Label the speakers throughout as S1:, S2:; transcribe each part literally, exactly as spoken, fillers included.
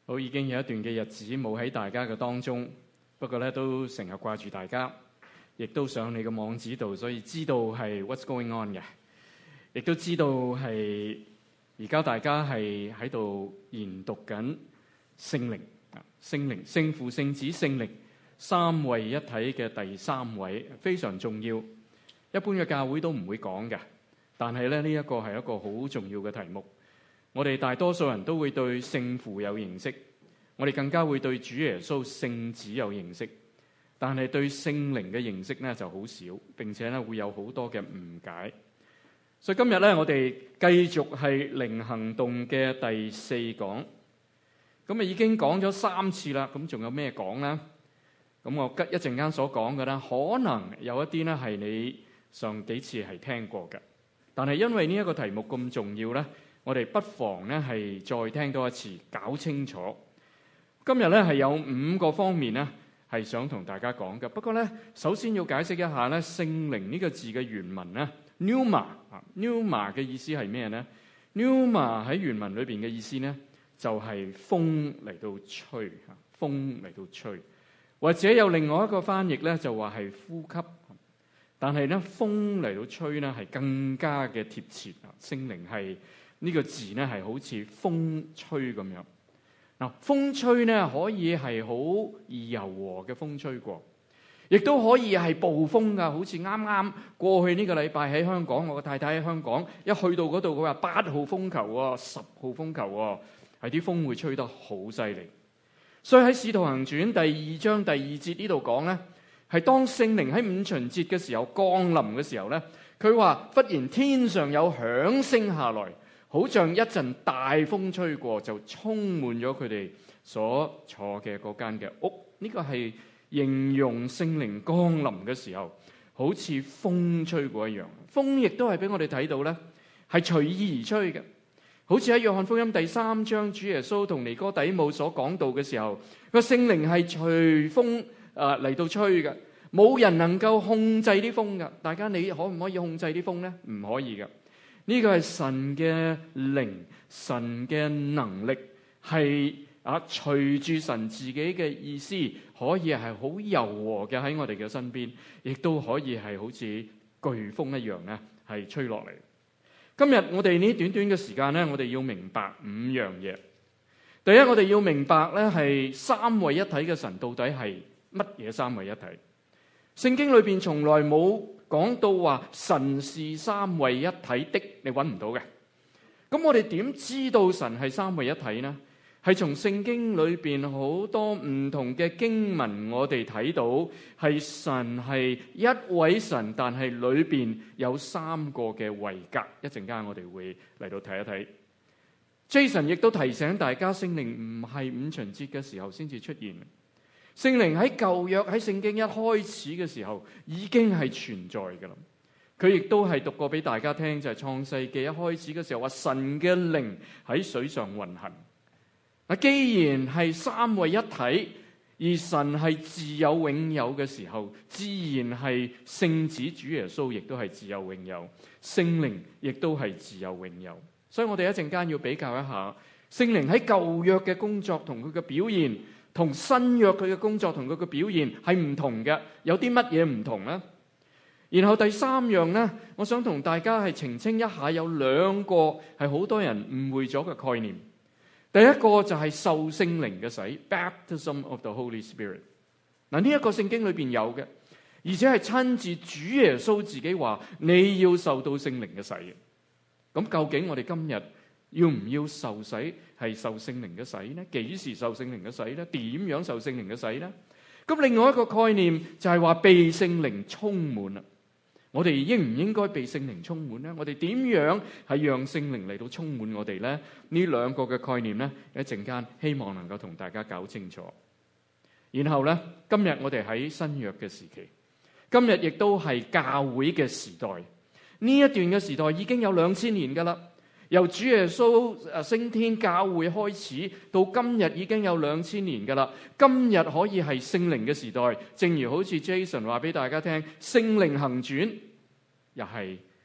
S1: 好，已經有一段嘅日子冇喺大家嘅當中，不過咧都成日掛住大家，亦都上你嘅網址度，所以知道係 what's going on 嘅，亦都知道係而家大家係喺度研讀緊聖靈啊，聖靈、聖父、聖子、聖靈三位一體嘅第三位，非常重要。一般嘅教會都唔會講嘅，但係咧呢一個係一個好重要嘅題目。我哋大多數人都會對聖父有認識，我哋更加會對主耶穌聖子有認識，但係對聖靈嘅認識咧就好少，並且咧會有好多嘅誤解。所以今日咧我哋繼續係靈行動嘅第四講，咁啊已經講咗三次啦，咁仲有咩講咧？咁我一陣間所講嘅咧，可能有一啲咧係你上幾次係聽過嘅，但係因為呢一個題目咁重要咧，我哋不妨咧係再聽多一次，搞清楚。今日咧係有五個方面咧係想同大家講嘅。不過咧，首先要解釋一下咧，聖靈呢個字嘅原文咧 ，pneuma 啊 ，pneuma 嘅意思係咩咧 ？pneuma 喺原文裏邊嘅意思咧，就係風嚟到吹嚇，風嚟到吹，或者有另外一個翻譯咧，就話係呼吸。但係咧，風嚟到吹咧係更加嘅貼切啊！聖靈係。呢個字咧係好似風吹咁樣。嗱，風吹咧可以係好柔和嘅風吹過，亦都可以係暴風噶。好似啱啱過去呢個禮拜喺香港，我個太太喺香港一去到嗰度，佢話八號風球喎，十號風球喎，係啲風會吹得好犀利。所以喺《使徒行傳》第二章第二節呢度講咧，係當聖靈喺五旬節嘅時候降臨嘅時候咧，佢話忽然天上有響聲下來。好像一陣大風吹過，就充滿咗佢哋所坐嘅嗰間嘅屋。呢個係形容聖靈降臨嘅時候，好似風吹過一樣。風亦都係俾我哋睇到咧，係隨意而吹嘅。好似喺約翰福音第三章，主耶穌同尼哥底母所講道嘅時候，個聖靈係隨風啊嚟到吹嘅，冇人能夠控制啲風噶。大家你可唔可以控制啲風咧？唔可以噶。呢個係神嘅靈，神嘅能力係啊，隨住神自己嘅意思，可以係好柔和嘅喺我哋嘅身邊，亦都可以係好似颶風一樣咧，係吹落嚟。今日我哋呢短短嘅時間咧，我哋要明白五樣嘢。第一，我哋要明白咧係三位一體嘅神到底係乜嘢三位一體？聖經裏邊從來冇講到話神是三位一體的，你揾唔到嘅。咁我哋點知道神係三位一體呢？係從聖經裏邊好多唔同嘅經文，我哋睇到係神係一位神，但係裏邊有三個嘅位格。一陣間我哋會嚟到睇一睇。Jason 亦都提醒大家，聖靈唔係五旬節嘅時候先至出現。聖靈喺舊約喺聖經一開始嘅時候已經係存在㗎啦，佢亦都係讀過俾大家聽，就係創世記一開始嘅時候話神嘅靈喺水上運行。嗱，既然係三位一體，而神係自有永有嘅時候，自然係聖子主耶穌亦都係自有永有，聖靈亦都係自有永有。所以我哋一陣間要比較一下聖靈喺舊約嘅工作同佢嘅表現，同新約佢嘅工作同佢嘅表現係唔同嘅，有啲乜嘢唔同呢？然後第三樣呢，我想同大家係澄清一下，有兩個係好多人誤會咗嘅概念。第一個就係受聖靈嘅洗 ，Baptism of the Holy Spirit。嗱，呢一個聖經裏邊有嘅，而且係親自主耶穌自己話你要受到聖靈嘅洗嘅。咁究竟我哋今日要唔要受洗？係受聖靈嘅洗呢？幾時受聖靈嘅洗呢？點樣受聖靈嘅洗呢？咁另外一個概念就係話被聖靈充滿啦。我哋應唔應該被聖靈充滿呢？我哋點樣係讓聖靈嚟到充滿我哋呢？呢兩個嘅概念呢，一陣間希望能夠同大家搞清楚。然後呢，今日我哋喺新約嘅時期，今日亦都係教會嘅時代。呢一段嘅時代已經有兩千年噶啦。由主耶穌誒升天教會開始到今日已經有兩千年噶啦。今日可以係聖靈嘅時代，正如好似 Jason 話俾大家聽，聖靈行傳又係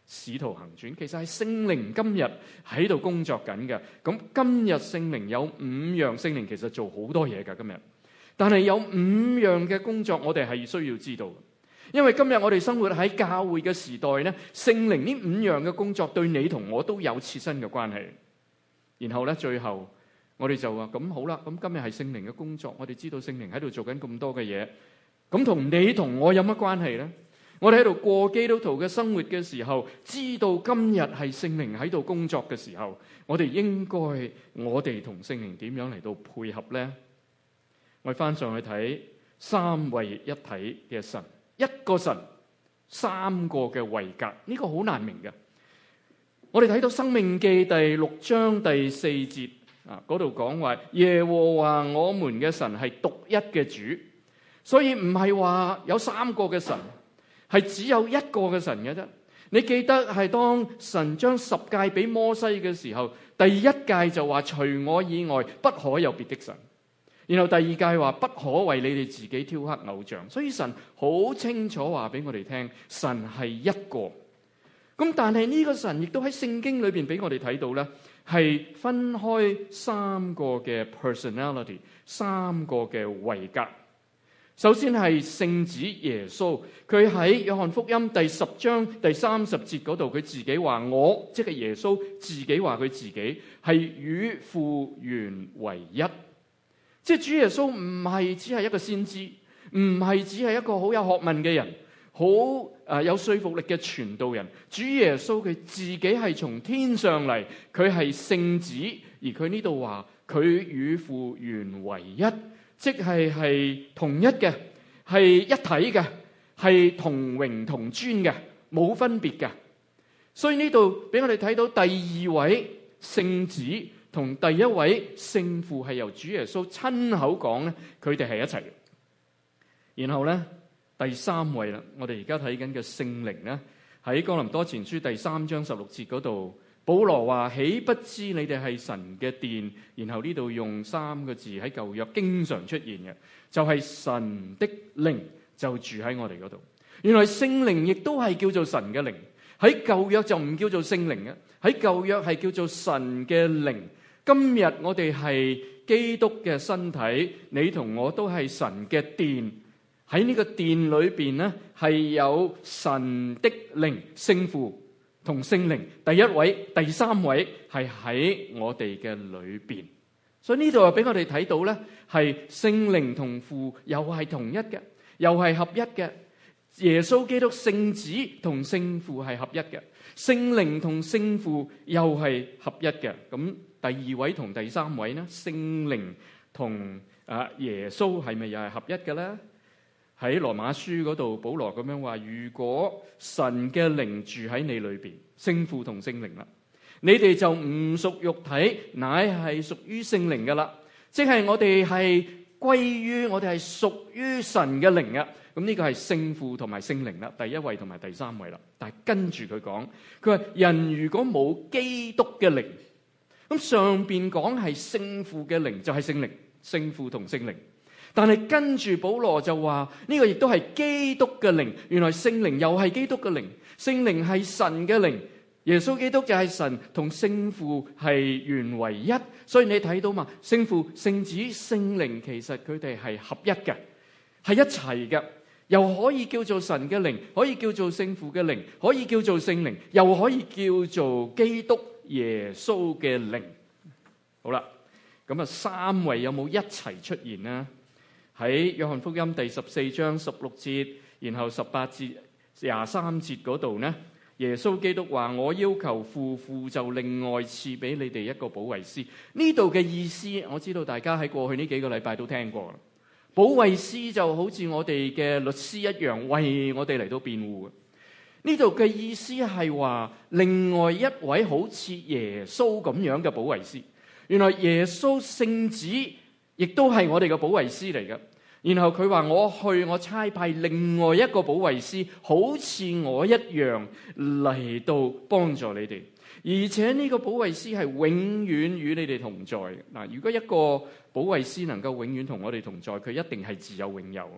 S1: 使徒行傳，其實係聖靈今日喺度工作緊嘅。咁今日聖靈有五樣，聖靈其實做好多嘢㗎今日，但係有五樣嘅工作我哋係需要知道。因為今日我哋生活喺教會嘅時代咧，聖靈呢五樣嘅工作對你同我都有切身嘅關係。然後咧，最後我哋就話咁好啦，咁今日係聖靈嘅工作，我哋知道聖靈喺度做緊咁多嘅嘢，咁同你同我有乜關係咧？我哋喺度過基督徒嘅生活嘅時候，知道今日係聖靈喺度工作嘅時候，我哋應該我哋同聖靈點樣嚟到配合咧？我哋翻上去睇三位一體嘅神。一個神，三個嘅位格，呢個好難明嘅。我哋睇到《申命記》第六章第四節啊，嗰度講話耶和華我們嘅神係獨一嘅主，所以唔係話有三個嘅神，係只有一個嘅神嘅啫。你記得係當神將十誡俾摩西嘅時候，第一誡就話除我以外不可有別的神。然後第二誡話不可為你哋自己雕刻偶像，所以神好清楚話俾我哋聽，神係一個。咁但係呢個神亦都喺聖經裏邊俾我哋睇到咧，係分開三個嘅 personality， 三個嘅位格。首先係聖子耶穌，佢喺約翰福音第十章第三十節嗰度，佢自己話我，即係耶穌自己話佢自己係與父原為一。即係主耶穌唔係只係一個先知，唔係只係一個好有學問嘅人，好誒有說服力嘅傳道人。主耶穌佢自己係從天上嚟，佢係聖子，而佢呢度話佢與父原為一，即係係同一嘅，係一體嘅，係同榮同尊嘅，冇分別嘅。所以呢度俾我哋睇到第二位聖子同第一位聖父係由主耶穌親口講咧，佢哋係一齊嘅。然後咧，第三位啦，我哋而家睇緊嘅聖靈咧，喺哥林多前書第三章十六節嗰度，保羅話：豈不知你哋係神嘅殿？然後呢度用三個字喺舊約經常出現嘅，就係神的靈就住喺我哋嗰度。原來聖靈亦都係叫做神嘅靈，喺舊約就唔叫做聖靈嘅，喺舊約係叫做神嘅靈。今日我哋係基督嘅身體，你同我都係神嘅殿。喺呢個殿裏邊咧，係有神的靈，聖父同聖靈，第一位、第三位係喺我哋嘅裏邊。所以呢度又俾我哋睇到咧，係聖靈同父又係同一嘅，又係合一嘅。耶穌基督聖子同聖父係合一嘅，聖靈同聖父又係合一嘅。咁第二位同第三位呢？聖靈同啊耶穌係咪又係合一嘅咧？喺羅馬書嗰度，保羅咁樣話：如果神嘅靈住喺你裏邊，聖父同聖靈啦，你哋就唔屬肉體，乃係屬於聖靈噶啦。即係我哋係歸於，我哋係屬於神嘅靈啊。咁呢個係聖父同埋聖靈啦，第一位同埋第三位啦。但係跟住佢講，佢話人如果冇基督嘅靈，咁上邊講係聖父嘅靈，就係聖靈，聖父同聖靈。但係跟住保羅就話呢個亦都係基督嘅靈。原來聖靈又係基督嘅靈，聖靈係神嘅靈，耶穌基督就係神，同聖父係原為一。所以你睇到嘛，聖父、聖子、聖靈其實佢哋係合一嘅，係一齊嘅。又可以叫做神嘅靈，可以叫做聖父嘅靈，可以叫做聖靈，又可以叫做基督耶穌嘅靈。好啦，咁啊三位有冇一齊出現呢？喺約翰福音第十四章十六節，然後十八節、廿三節嗰度呢，耶穌基督話：我要求父，父就另外賜俾你哋一個保惠師。呢度嘅意思，我知道大家喺過去呢幾個禮拜都聽過啦。保惠師就好似我哋嘅律師一樣，為我哋嚟到辯護。呢度嘅意思係話，另外一位好似耶穌咁樣嘅保惠師。原來耶穌聖子亦都係我哋嘅保惠師嚟嘅。然後佢話：我去，我差派另外一個保惠師，好似我一樣嚟到幫助你哋。而且呢個保惠師係永遠與你哋同在。嗱，如果一個保惠師能夠永遠同我哋同在，佢一定係自有永有。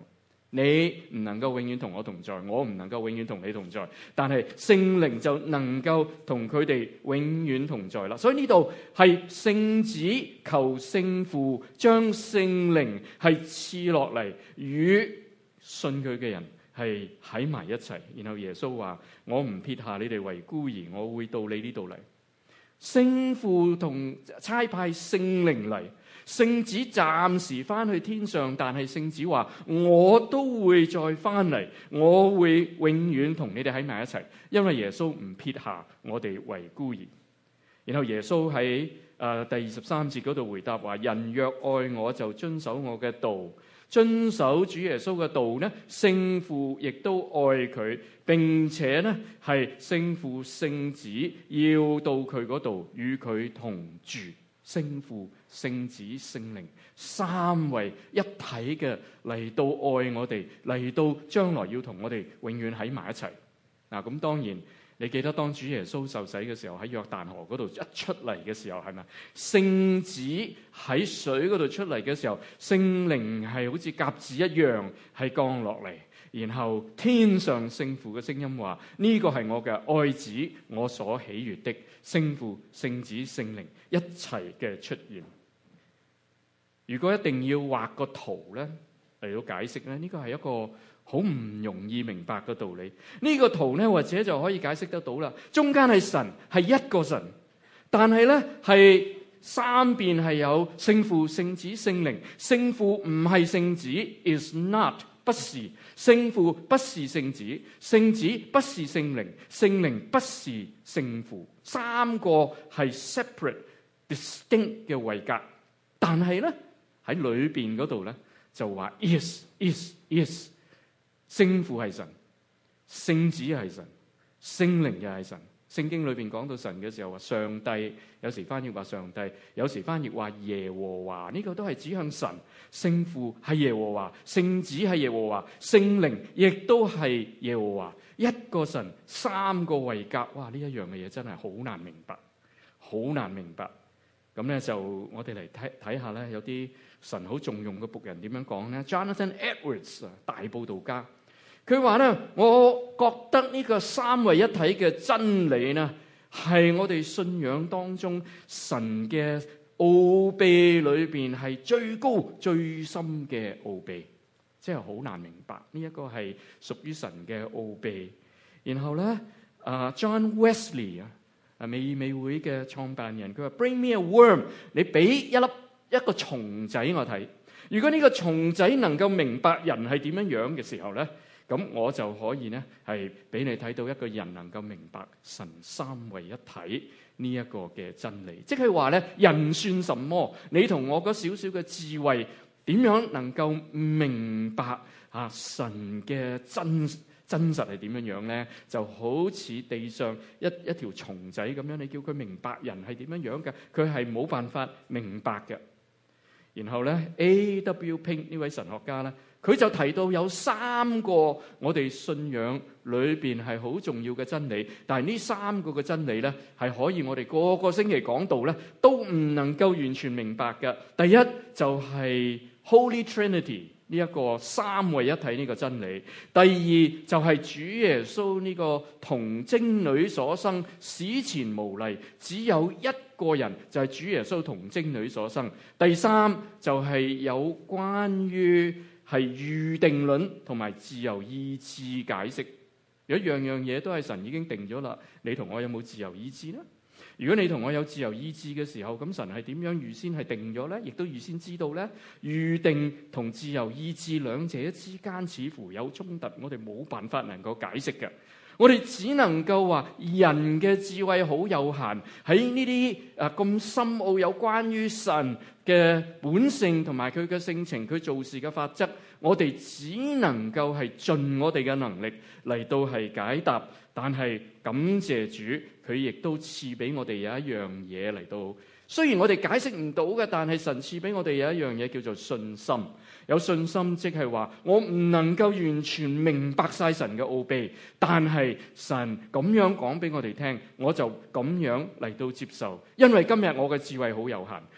S1: 你唔能夠永遠同我同在，我唔能夠永遠同你同在，但係聖靈就能夠同佢哋永遠同在啦。所以呢度係聖子求聖父將聖靈係賜落嚟，與信佢嘅人係喺埋一齊。然後耶穌話：我唔撇下你哋為孤兒，我會到你呢度嚟。聖父同差派聖靈嚟，聖子暫時翻去天上，但係聖子話：我都會再翻嚟，我會永遠同你哋喺埋一齊，因為耶穌唔撇下我哋為孤兒。然後耶穌喺誒、呃、第二十三節嗰度回答話：人若愛我，就遵守我嘅道。遵守主耶穌嘅道呢，聖父亦都愛佢，並且呢係聖父聖子要到佢嗰度與佢同住。聖父、聖子、聖靈三位一體嘅嚟到愛我哋，嚟到將來要同我哋永遠喺埋一齊。嗱，咁當然你記得當主耶穌受洗嘅時候，喺約旦河嗰度一出嚟嘅時候，係咪聖子喺水嗰度出嚟嘅時候，聖靈係好似鴿子一樣係降落嚟，然後天上聖父嘅聲音話：呢個係我嘅愛子，我所喜悅的。聖父、聖子、聖靈一齊嘅出現。如果一定要畫個圖咧嚟到解釋咧，呢個係一個好唔容易明白嘅道理。呢個圖咧或者就可以解釋得到啦。中間係神，係一個神，但係咧係三邊係有聖父、聖子、聖靈。聖父唔係聖子 ，is not 不是。聖父不是聖子，聖子不是聖靈，聖靈不是聖父。三個係 separate、distinct 嘅位格，但係咧喺裏邊嗰度咧就話 is is is。聖父係神，聖子係神，聖靈又係神。聖經裏邊講到神嘅時候話上帝，有時翻譯話上帝，有時翻譯話耶和華，呢個都係指向神。聖父係耶和華，聖子係耶和華，聖靈亦都係耶和華。一個神，三個位格，哇！呢一樣嘅嘢真係好難明白，好難明白。咁咧就我哋嚟睇睇下咧，有啲神好重用嘅僕人點樣講咧。Jonathan Edwards 大佈道家，佢話咧，我覺得呢個三位一體嘅真理呢，係我哋信仰當中神嘅奧秘裏邊係最高最深嘅奧秘，即係好難明白呢一個係屬於神嘅奧秘。然後咧，啊 John Wesley 啊，啊美美會嘅創辦人，佢話 Bring me a worm， 你俾一粒一個蟲仔我睇，如果呢個蟲仔能夠明白人係點樣樣嘅時候咧，咁我就可以咧係俾你睇到一個人能夠明白神三位一體呢一個嘅真理。即係話咧，人算什麼？你同我嗰少少嘅智慧，點樣能夠明白啊神嘅真真實係點樣樣咧？就好似地上一一條蟲仔咁樣，你叫佢明白人係點樣樣嘅，佢係冇辦法明白嘅。然後咧 A W Pink 呢位神學家咧，佢就提到有三個我哋信仰裏邊係好重要嘅真理，但係呢三個嘅真理咧係可以我哋個個星期講道咧都唔能夠完全明白嘅。第一就係 Holy Trinity 呢一個三位一體呢個真理，第二就係主耶穌呢個童貞女所生，史前無例，只有一個人就係主耶穌童貞女所生。第三就係有關於係預定論同埋自由意志解釋。如果樣樣嘢都係神已經定咗啦，你同我有冇自由意志呢？如果你同我有自由意志嘅時候，咁神係點樣預先係定咗呢？亦都預先知道呢？預定同自由意志兩者之間似乎有衝突，我哋冇辦法能夠解釋嘅。我哋只能夠話人嘅智慧好有限，喺呢啲誒咁深奧有關於神嘅本性同埋佢嘅性情，佢做事嘅法則，我哋只能夠係盡我哋嘅能力嚟到係解答。但係感謝主，佢亦都賜俾我哋有一樣嘢嚟到。雖然我哋解釋唔到嘅，但係神賜俾我哋有一樣嘢叫做信心。有信心即係話，我唔能夠完全明白晒神嘅奧秘，但係神咁樣講俾我哋聽，我就咁樣嚟到接受。因為今日我嘅智慧好有限，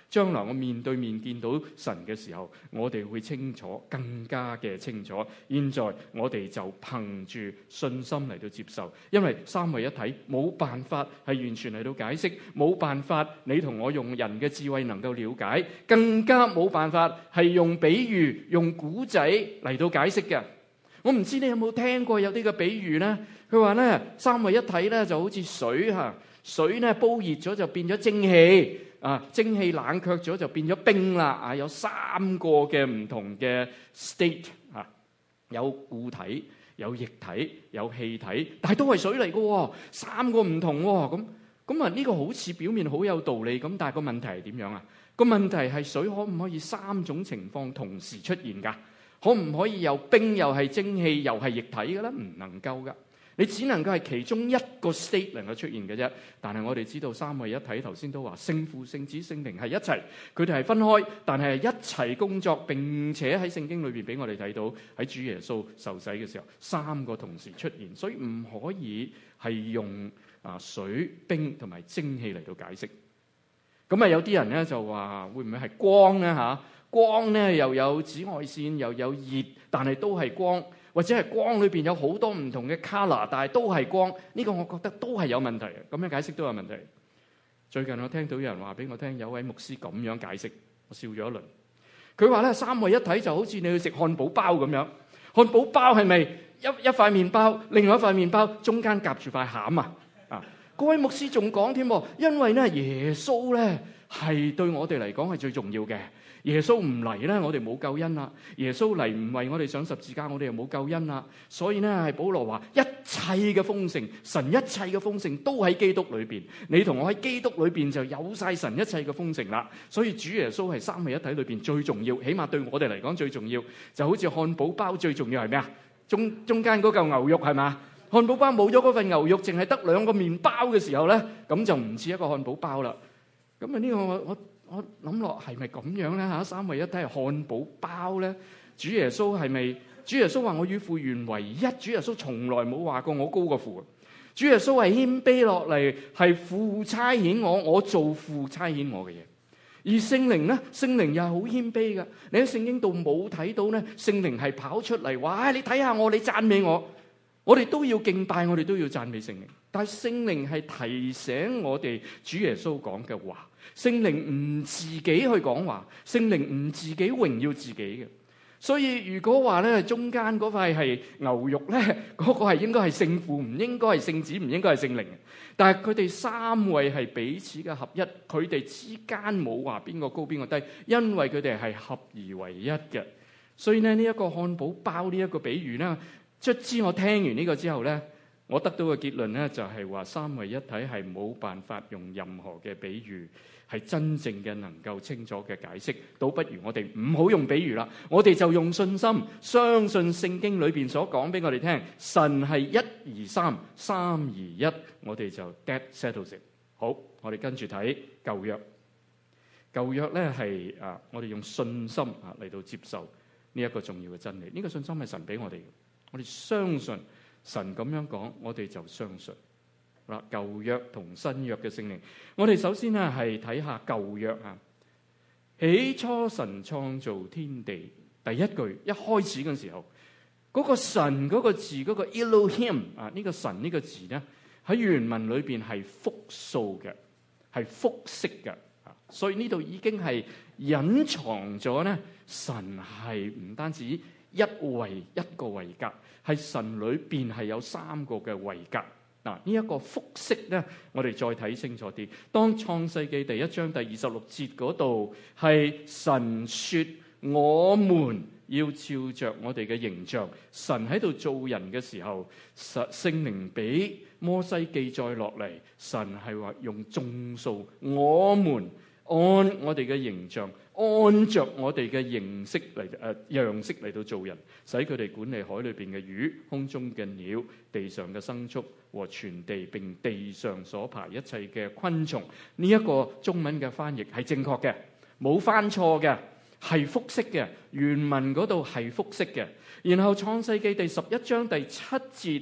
S1: 將來我面對面見到神嘅時候，我哋會清楚，更加嘅清楚。現在我哋就憑住信心嚟到接受，因為三位一體冇辦法係完全嚟到解釋，冇辦法你同我用人嘅智慧能夠了解，更加冇辦法係用比喻、用古仔嚟到解釋嘅。我唔知你有冇聽過有啲嘅比喻呢？佢話咧三位一體咧就好似水嚇，水咧煲熱咗就變咗蒸氣。啊！蒸氣冷卻咗就變咗冰啦！啊，有三個嘅唔同嘅 state 啊，有固體、有液體、有氣體，但係都係水嚟嘅，三個唔同喎。咁咁啊，呢個好似表面好有道理咁，但係個問題係點樣啊？個問題係水可唔可以三種情況同時出現㗎？可唔可以又冰又係蒸氣又係液體嘅咧？唔能夠㗎。你只能夠係其中一個 state 能夠出現嘅啫，但係我哋知道三位一體，頭先都話聖父、聖子、聖靈係一齊，佢哋係分開，但係一齊工作，並且喺聖經裏邊俾我哋睇到喺主耶穌受洗嘅時候，三個同時出現，所以唔可以係用啊水、冰同埋蒸氣嚟到解釋。咁啊有啲人咧就話會唔會係光咧嚇？光咧又有紫外線又有熱，但係都係光。或者係光裏邊有好多唔同嘅 color， 但係都係光，呢個我覺得都係有問題嘅。咁樣解釋都有問題。最近我聽到有人話俾我聽，有位牧師咁樣解釋，我笑咗一輪。佢話咧三位一體就好似你去食漢堡包咁樣，漢堡包係咪一一塊麵包，另外一塊麵包中間夾住塊餡啊？啊！嗰位牧師仲講添，因為咧耶穌咧係對我哋嚟講係最重要嘅。耶穌唔嚟咧，我哋冇救恩啦。耶穌嚟唔為我哋上十字架，我哋又冇救恩啦。所以咧，係保羅話一切嘅豐盛，神一切嘅豐盛都喺基督裏邊。你同我喺基督裏邊就有晒神一切嘅豐盛啦。所以主耶穌係三位一體裏邊最重要，起碼對我哋嚟講最重要。就好似漢堡包最重要係咩啊？中中間嗰嚿牛肉係嘛？漢堡包冇咗嗰份牛肉，淨係得兩個麵包嘅時候咧，咁就唔似一個漢堡包啦。咁啊呢個我我。我諗落係咪咁樣咧嚇？三位一體係漢堡包咧？主耶穌係咪？主耶穌話我與父原為一。主耶穌從來冇話過我高過父。主耶穌係謙卑落嚟，係父差遣我，我做父差遣我嘅嘢。而聖靈咧，聖靈又係好謙卑噶。你喺聖經度冇睇到咧，聖靈係跑出嚟話：你睇下我，你讚美我。我哋都要敬拜，我哋都要讚美聖靈。但係聖靈係提醒我哋主耶穌講嘅話。聖靈唔自己去講話，聖靈唔自己榮耀自己嘅。所以如果話咧中間嗰塊係牛肉咧，嗰個係應該係聖父，唔應該係聖子，唔應該係聖靈。但係佢哋三位係彼此嘅合一，佢哋之間冇話邊個高邊個低，因為佢哋係合而為一嘅。所以咧呢一個漢堡包呢一個比喻咧，卒之我聽完呢個之後咧，我得到嘅結論咧就係話三位一體係冇辦法用任何嘅比喻係真正嘅能夠清楚嘅解釋，倒不如我哋唔好用比喻啦，我哋就用信心相信聖經裏邊所講俾我哋聽，神係一而三，三而一，我哋就 that settles it。好，我哋跟住睇舊約。舊約咧係啊，我哋用信心啊嚟到接受呢一個重要嘅真理。呢、這個信心係神俾我哋嘅，我哋相信神咁樣講，我哋就相信。嗱，舊約同新約嘅聖靈，我哋首先咧係睇下舊約啊。起初神創造天地，第一句一開始嘅時候，嗰、那個神嗰個字，嗰、那個 Elohim 啊，呢個神呢個字咧喺原文裏邊係複數嘅，係複式嘅啊，所以呢度已經係隱藏咗咧，神係唔單止一位一個位格，係神裏邊係有三個嘅位格。嗱，呢一個複式咧，我哋再睇清楚啲。當創世記第一章第二十六節嗰度係神說，我們要照着我哋嘅形象。神喺度做人嘅時候，聖靈俾摩西記載落嚟，神係話用眾數，我們按我哋嘅形象，按着我哋嘅形式嚟誒樣式嚟到做人，使佢哋管理海裏邊嘅魚、空中嘅鳥、地上嘅牲畜和全地，並地上所爬一切嘅昆蟲。呢一個中文嘅翻譯係正確嘅，冇翻錯嘅，係複式嘅，原文嗰度係複式嘅。然後創世記第十一章第七節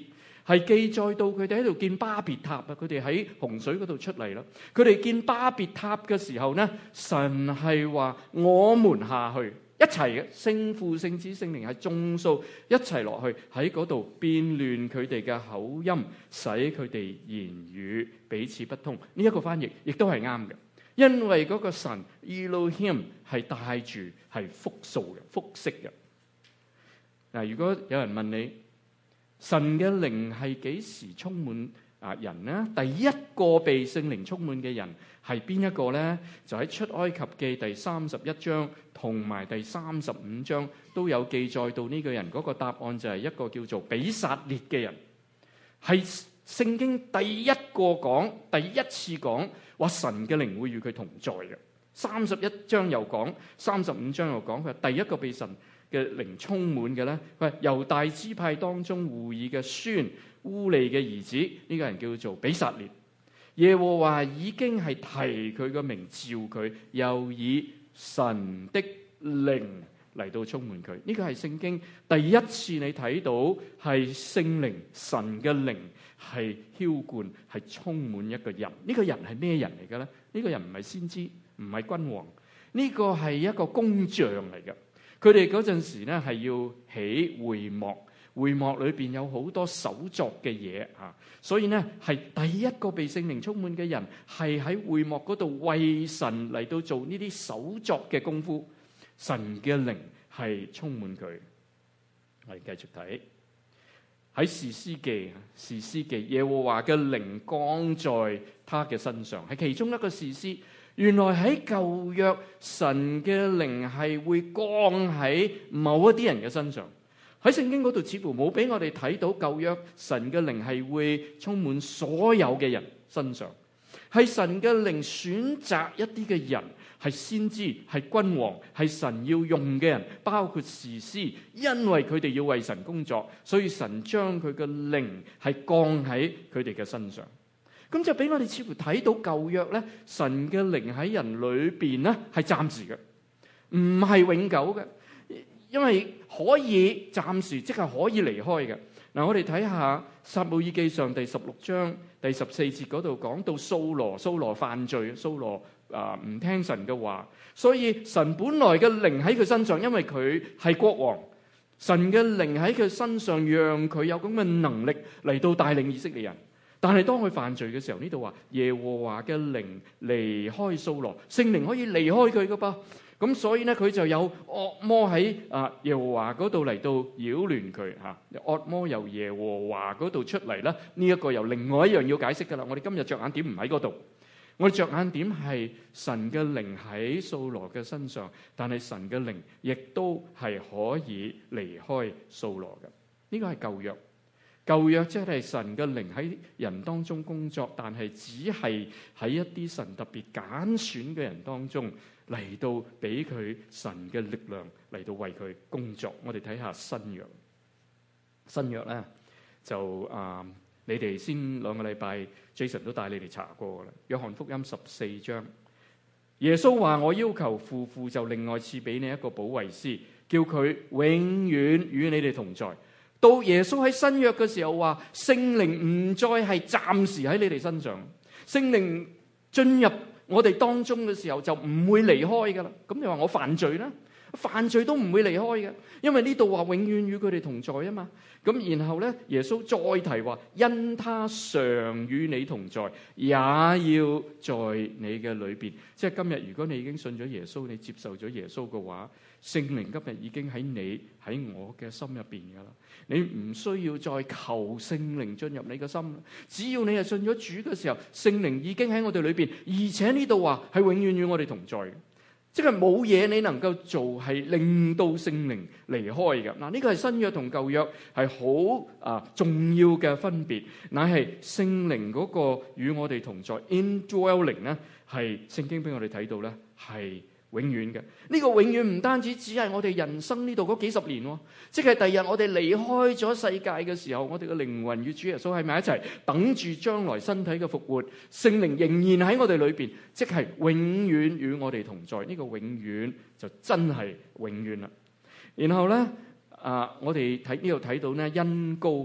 S1: 係記載到佢哋喺度建巴別塔啊！佢哋喺洪水嗰度出嚟啦。佢哋建巴別塔嘅時候呢，神係話我們下去一齊嘅，聖父、聖子、聖靈係眾數一齊落去喺嗰度變亂佢哋嘅口音，使佢哋言語彼此不通。呢一個翻譯亦都係啱嘅，因為嗰個神 Elohim 係帶住係複數嘅、複式嘅。嗱，如果有人問你，神嘅靈係幾時充滿啊人呢？第一個被聖靈充滿嘅人係邊一個呢？就喺出埃及記第三十一章同埋第三十五章都有記載到呢個人。嗰個答案就係一個叫做比撒列嘅人，係聖經第一個講、第一次講話神嘅靈會與佢同在嘅。三十一章又講，三十五章又講，佢係第一個被神嘅靈充滿嘅咧，佢係猶大支派當中戶珥嘅孫烏利嘅兒子，呢個人叫做比撒列。耶和華已經係提佢個名，召佢，又以神的靈嚟到充滿佢。呢個係聖經第一次你睇到係聖靈神嘅靈係澆灌，係充滿一個人。呢個人係咩人嚟嘅咧？呢個人唔係先知，唔係君王，呢個係一個工匠嚟嘅。佢哋嗰陣時咧係要起會幕，會幕裏邊有好多手作嘅嘢啊，所以咧係第一個被聖靈充滿嘅人係喺會幕嗰度為神嚟到做呢啲手作嘅功夫。神嘅靈係充滿佢。我哋繼續睇喺士師記，士師記耶和華嘅靈降在他嘅身上，係其中一個士師。原來喺舊約神嘅靈係會降喺某一啲人嘅身上，喺聖經嗰度似乎冇俾我哋睇到舊約神嘅靈係會充滿所有嘅人身上，係神嘅靈選擇一啲嘅人，係先知，係君王，係神要用嘅人，包括士師，因為佢哋要為神工作，所以神將佢嘅靈係降喺佢哋嘅身上。咁就俾我哋似乎睇到舊約咧，神嘅靈喺人裏邊咧係暫時嘅，唔係永久嘅，因為可以暫時即係可以離開嘅。嗱，我哋睇下撒母耳記上第十六章第十四節嗰度講到掃羅，掃羅犯罪，掃羅啊唔聽神嘅話，所以神本來嘅靈喺佢身上，因為佢係國王，神嘅靈喺佢身上，讓佢有咁嘅能力嚟到帶領以色列人。但係當佢犯罪嘅時候，呢度話耶和華嘅靈離開掃羅，聖靈可以離開佢噶噃。咁所以呢，佢就有惡魔喺啊耶和華嗰度嚟到擾亂佢吓。惡魔由耶和華嗰度出嚟啦，呢一個由另外一樣要解釋噶啦。我哋今日着眼點唔喺嗰度，我哋着眼點係神嘅靈喺掃羅嘅身上，但係神嘅靈亦都係可以離開掃羅嘅。呢個係舊約。舊約即係神嘅靈喺人當中工作，但係只係喺一啲神特別揀選嘅人當中嚟到俾佢神嘅力量嚟到為佢工作。我哋睇下新約，新約咧就啊、呃，你哋先兩個禮拜 Jason 都帶你哋查過噶啦。約翰福音十四章，耶穌話：我要求父，父就另外賜俾你一個保惠師，叫佢永遠與你哋同在。到耶穌喺新約嘅時候話，聖靈唔再係暫時喺你哋身上，聖靈進入我哋當中嘅時候就唔會離開噶啦。咁你話我犯罪啦，犯罪都唔會離開嘅，因為呢度話永遠與佢哋同在啊嘛。咁然後咧，耶穌再提話，因他常與你同在，也要在你嘅裏邊。即係今日，如果你已經信咗耶穌，你接受咗耶穌嘅話，聖靈今日已經喺你喺我嘅心入邊噶啦。你唔需要再求聖靈進入你嘅心，只要你係信咗主嘅時候，聖靈已經喺我哋裏邊，而且呢度話係永遠與我哋同在，即係冇嘢你能夠做係令到聖靈離開嘅。嗱，呢個係新約同舊約係好啊重要嘅分別，乃係聖靈嗰個與我哋同在 indwelling 咧，係聖經俾我哋睇到咧係永遠嘅。呢個永遠唔單止只係我哋人生呢度嗰幾十年，即係第日我哋離開咗世界嘅時候，我哋嘅靈魂與主耶穌喺埋一齊，等住將來身體嘅復活，聖靈仍然喺我哋裏邊，即係永遠與我哋同在。呢個永遠就真係永遠啦。然後咧啊，我哋睇呢度睇到咧恩膏嘅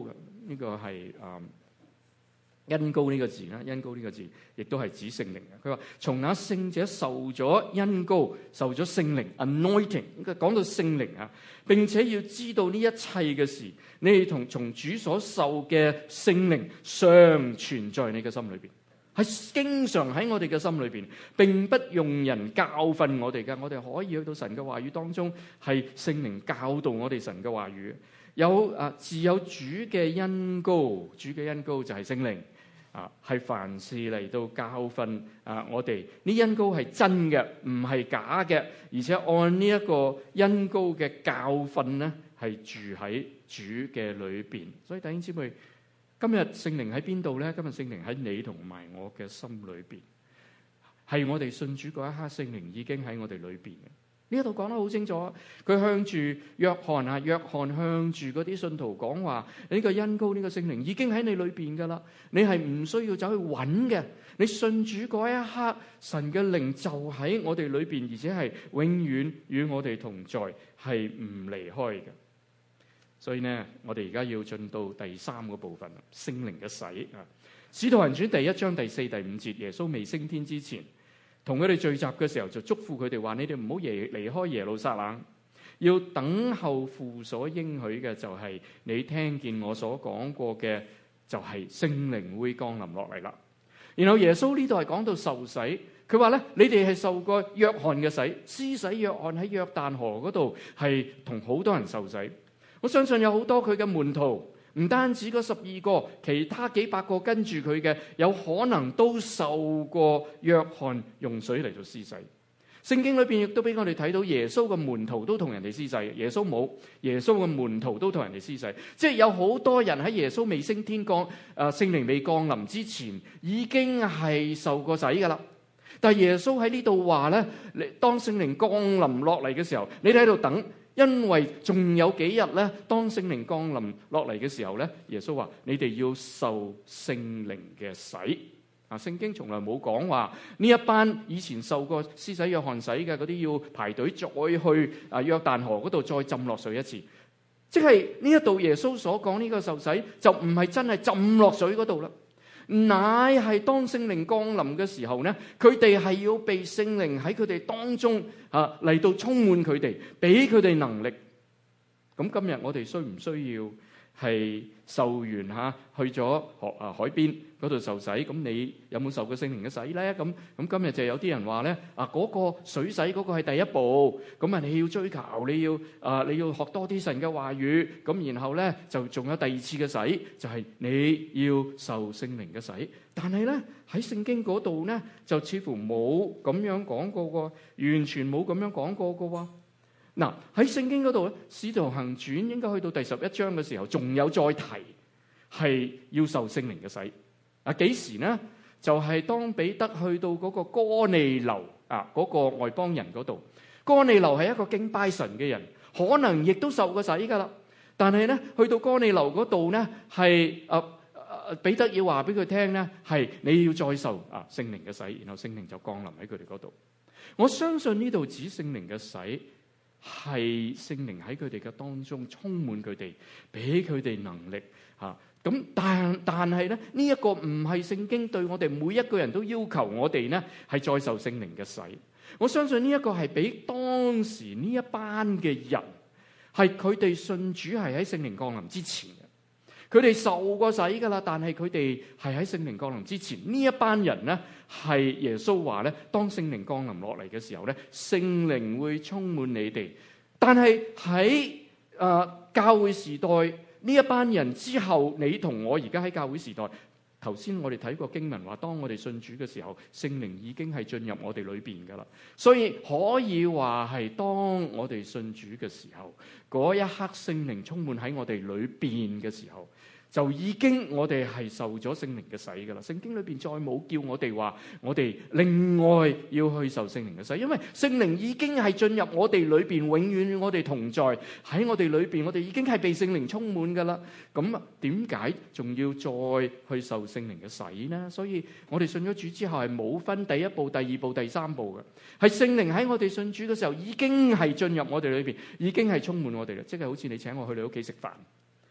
S1: 呢個係啊恩膏呢個字啦，恩膏呢個字亦都係指聖靈嘅。佢話從那聖者受咗恩膏，受咗聖靈 anointing， 講到聖靈啊，並且要知道呢一切嘅事，你哋同從主所受嘅聖靈常存在你嘅心裏邊，係經常喺我哋嘅心裏邊，並不用人教訓我哋嘅。我哋可以去到神嘅話語當中，係聖靈教導我哋神嘅話語。有啊，自有主嘅恩膏，主嘅恩膏就係聖靈啊，係凡事嚟到教訓啊我哋。呢恩膏係真嘅，唔係假嘅，而且按呢一個恩膏嘅教訓咧，係住喺主嘅裏邊。所以弟兄姊妹，今日聖靈喺邊度咧？今日聖靈喺你同埋我嘅心裏邊，係我哋信主嗰一刻，聖靈已經喺我哋裏邊嘅。呢一度講得好清楚，佢向住約翰啊，約翰向住嗰啲信徒講話：呢個恩膏，呢個聖靈已經喺你裏邊噶啦，你係唔需要走去揾嘅。你信主嗰一刻，神嘅靈就喺我哋裏邊，而且係永遠與我哋同在，係唔離開嘅。所以呢，我哋而家要進到第三個部分，聖靈嘅洗啊。使徒行傳第一章第四、第五節，耶穌未升天之前，同佢哋聚集嘅時候，就囑咐佢哋話：你哋唔好耶離開耶路撒冷，要等候父所應許嘅，就係你聽見我所講過嘅，就係聖靈會降臨落嚟啦。然後耶穌呢度係講到受洗，佢話咧：你哋係受過約翰嘅洗，施洗約翰喺約旦河嗰度係同好多人受洗。我相信有好多佢嘅門徒。唔單止嗰十二個，其他幾百個跟住佢嘅，有可能都受過約翰用水嚟做施洗。聖經裏邊亦都俾我哋睇到耶穌嘅門徒都同人哋施洗，耶穌冇，耶穌嘅門徒都同人哋施洗。即係有好多人喺耶穌未升天降，誒聖靈未降臨之前，已經係受過洗噶啦。但係耶穌喺呢度話咧，當聖靈降臨落嚟嘅時候，你哋喺度等。因為仲有幾日咧，當聖靈降臨落嚟嘅時候咧，耶穌話：你哋要受聖靈嘅洗。啊，聖經從來冇講話呢一班以前受過施洗約翰洗嘅嗰啲要排隊再去啊約旦河嗰度再浸落水一次。即係呢一度耶穌所講呢個受洗，就唔係真係浸落水嗰度啦。乃係當聖靈降臨嘅時候呢，佢哋係要被聖靈喺佢哋當中啊嚟到充滿佢哋，俾佢哋能力。咁今日我哋需唔需要係受完嚇去咗河啊海邊嗰度受洗？咁你有冇受過聖靈嘅洗咧？咁咁今日就有啲人話咧啊，嗰個水洗嗰個係第一步，咁啊你要追求，你要啊你要學多啲神嘅話語，咁然後咧就仲有第二次嘅洗，就係你要受聖靈嘅洗。但係咧喺聖經嗰度咧就似乎冇咁樣講過喎，完全冇咁樣講過嘅喎。嗱喺聖經嗰度咧，《使徒行傳》應該去到第十一章嘅時候，仲有再提係要受聖靈嘅洗。啊幾時呢？就係、是、當彼得去到嗰個哥尼流啊嗰、那個外邦人嗰度，哥尼流係一個敬拜神嘅人，可能亦都受過洗噶啦。但係咧去到哥尼流嗰度咧，係啊啊彼得要話俾佢聽咧，係你要再受啊聖靈嘅洗，然後聖靈就降臨喺佢哋嗰度。我相信呢度指聖靈嘅洗。係聖靈喺佢哋嘅當中充滿佢哋，俾佢哋能力嚇。咁但但係咧，呢一個唔係聖經對我哋每一個人都要求我哋呢係再受聖靈嘅洗。我相信呢一個係俾當時呢一班嘅人，係佢哋信主係喺聖靈降臨之前嘅。佢哋受過洗噶啦，但係佢哋係喺聖靈降臨之前。呢一班人呢，係耶穌話咧，當聖靈降臨落嚟嘅時候咧，聖靈會充滿你哋。但係喺誒教會時代呢一班人之後，你同我而家喺教會時代，頭先我哋睇過經文話，當我哋信主嘅時候，聖靈已經係進入我哋裏邊噶啦。所以可以話係當我哋信主嘅時候，嗰一刻聖靈充滿喺我哋裏邊嘅時候，就已經我哋係受咗聖靈嘅洗噶啦。聖經裏邊再冇叫我哋話我哋另外要去受聖靈嘅洗，因為聖靈已經係進入我哋裏邊，永遠與我哋同在喺我哋裏邊，我哋已經係被聖靈充滿噶啦。咁點解仲要再去受聖靈嘅洗呢？所以我哋信咗主之後係冇分第一步、第二步、第三步嘅，係聖靈喺我哋信主嘅時候已經係進入我哋裏邊，已經係充滿我哋啦。即係好似你請我去你屋企食飯。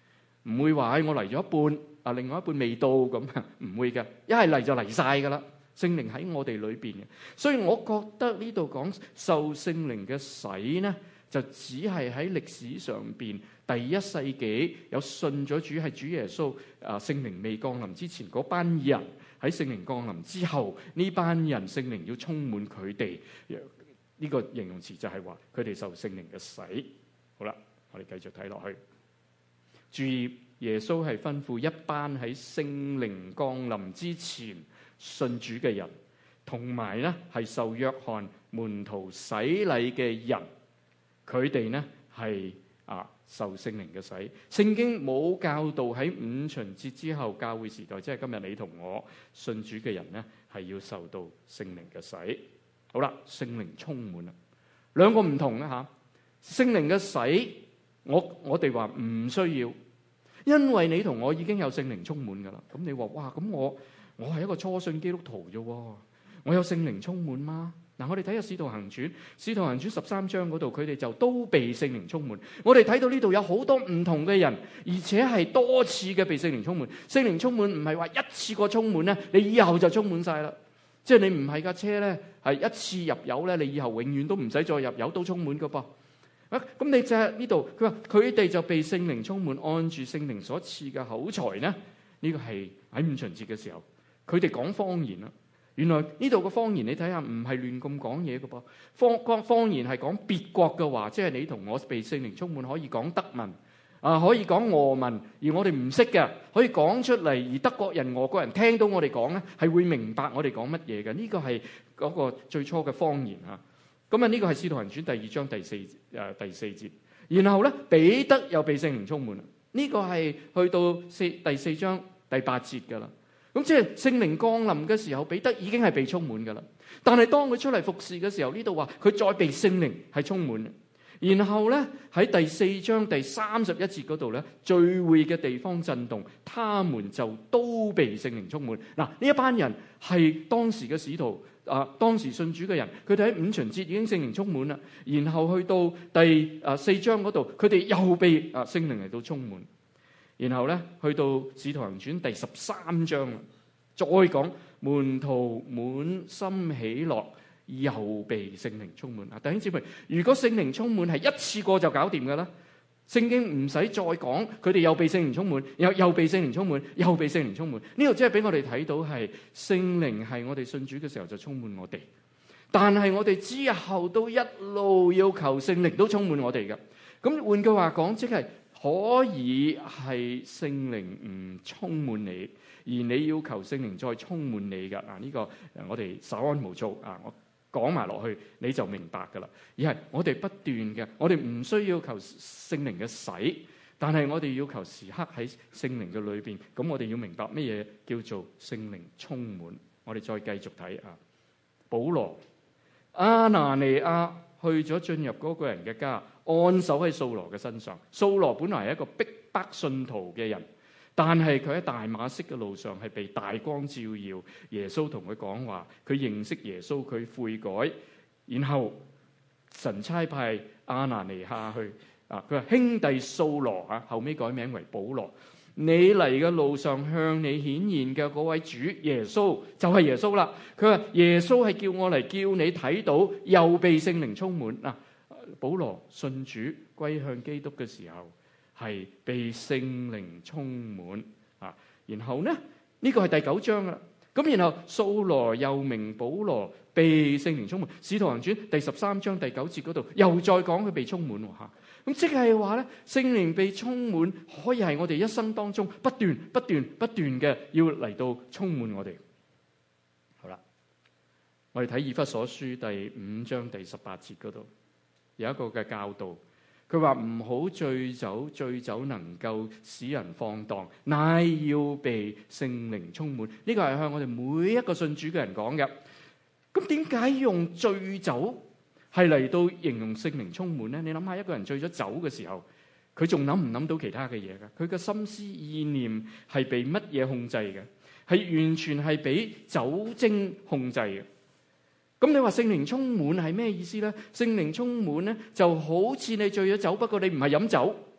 S1: 唔會話唉我嚟咗一半啊，另外一半未到咁，唔會嘅。一係嚟就嚟晒噶啦，聖靈喺我哋裏邊嘅。所以我覺得呢度講受聖靈嘅洗呢，就只係喺歷史上邊第一世紀有信咗主係主耶穌啊，聖靈未降臨之前嗰班人，喺聖靈降臨之後呢班人聖靈要充滿佢哋，呢個形容詞就係話佢哋受聖靈嘅洗。好啦，我哋繼續睇落去。注意，耶穌係吩咐一班喺聖靈降臨之前信主嘅人，同埋咧係受約翰門徒洗禮嘅人，佢哋呢係啊受聖靈嘅洗。聖經冇教導喺五旬節之後教會時代，即係今日你同我信主嘅人呢，係要受到聖靈嘅洗。好啦，聖靈充滿啦，兩個唔同啊吓。聖靈嘅洗，我我哋話唔需要，因為你同我已經有聖靈充滿噶啦。咁你話哇，咁我我係一個初信基督徒啫，我有聖靈充滿嗎？嗱，我哋睇下《使徒行傳》，《使徒行傳》十三章嗰度，佢哋就都被聖靈充滿。我哋睇到呢度有好多唔同嘅人，而且係多次嘅被聖靈充滿。聖靈充滿唔係話一次過充滿咧，你以後就充滿晒啦。即係你唔係架車咧，係一次入油咧，你以後永遠都唔使再入油都充滿噶噃。啊，咁你就係呢度，佢話佢哋就被聖靈充滿，按住聖靈所賜嘅口才呢。呢、這個係喺五旬節嘅時候，佢哋講方言啦。原來呢度嘅方言，你睇下唔係亂咁講嘢嘅噃。方方言係講別國嘅話，即係你同我被聖靈充滿，可以講德文啊，可以講俄文，而我哋唔識嘅，可以講出嚟，而德國人、俄國人聽到我哋講咧，係會明白我哋講乜嘢嘅。呢、這個係嗰個最初嘅方言嚇。咁啊，呢個係《使徒行傳》第二章第四誒、呃、第四節。然後咧，彼得又被聖靈充滿啦。呢、這個係去到四第四章第八節噶啦。咁即係聖靈降臨嘅時候，彼得已經係被充滿噶啦。但係當佢出嚟服侍嘅時候，呢度話佢再被聖靈係充滿。然後咧喺第四章第三十一節嗰度咧，聚會嘅地方震動，他們就都被聖靈充滿。嗱，呢一班人係當時嘅使徒啊，當時信主嘅人，佢哋喺五旬節已經聖靈充滿啦。然後去到第啊四章嗰度，佢哋又被啊聖靈嚟到充滿。然後咧，去到《使徒行傳》第十三章啦，再講門徒滿心喜樂，又被聖靈充滿。啊，弟兄姊妹，如果聖靈充滿係一次過就搞掂㗎啦，聖經唔使再講，佢哋又被聖靈充滿，又又被聖靈充滿，又被聖靈充滿。呢度即係俾我哋睇到係聖靈係我哋信主嘅時候就充滿我哋，但係我哋之後都一路要求聖靈都充滿我哋嘅。咁換句話講，即係。可以係聖靈唔充滿你，而你要求聖靈再充滿你㗎。啊，呢個我哋稍安無躁啊，我講埋落去你就明白㗎啦。而係我哋不斷嘅，我哋唔需要求聖靈嘅洗，但係我哋要求時刻喺聖靈嘅裏邊。咁我哋要明白乜嘢叫做聖靈充滿。我哋再繼續睇啊，保羅、阿拿尼亞去咗進入嗰個人嘅家，按手喺掃羅嘅身上。掃羅本來係一個逼迫信徒嘅人，但係佢喺大馬色嘅路上係被大光照耀。耶穌同佢講話，佢認識耶穌，佢悔改。然後神差派亞拿尼亞去啊，佢話兄弟掃羅啊，後尾改名為保羅。你嚟嘅路上向你顯現嘅嗰位主耶穌就係耶穌啦。佢話耶穌係叫我嚟叫你睇到，又被聖靈充滿。嗱，保羅信主歸向基督嘅時候係被聖靈充滿啊。然後呢，呢個係第九章啦。咁然後掃羅又名保羅，被聖靈充滿。使徒行傳第十三章第九節嗰度又再講佢被充滿吓。咁即係話咧，聖靈被充滿可以係我哋一生當中不斷、不斷、不斷嘅要嚟到充滿我哋。好啦，我哋睇以弗所書第五章第十八節嗰度有一個嘅教導，佢話唔好醉酒，醉酒能夠使人放蕩，乃要被聖靈充滿。呢個係向我哋每一個信主嘅人講嘅。咁點解用醉酒係嚟到形容聖靈充滿咧？你諗下，一個人醉咗酒嘅時候，佢仲諗唔諗到其他嘅嘢噶？佢嘅心思意念係被乜嘢控制嘅？係完全係俾酒精控制嘅。咁你話聖靈充滿係咩意思咧？聖靈充滿咧就好似你醉咗酒，不過你唔係飲酒，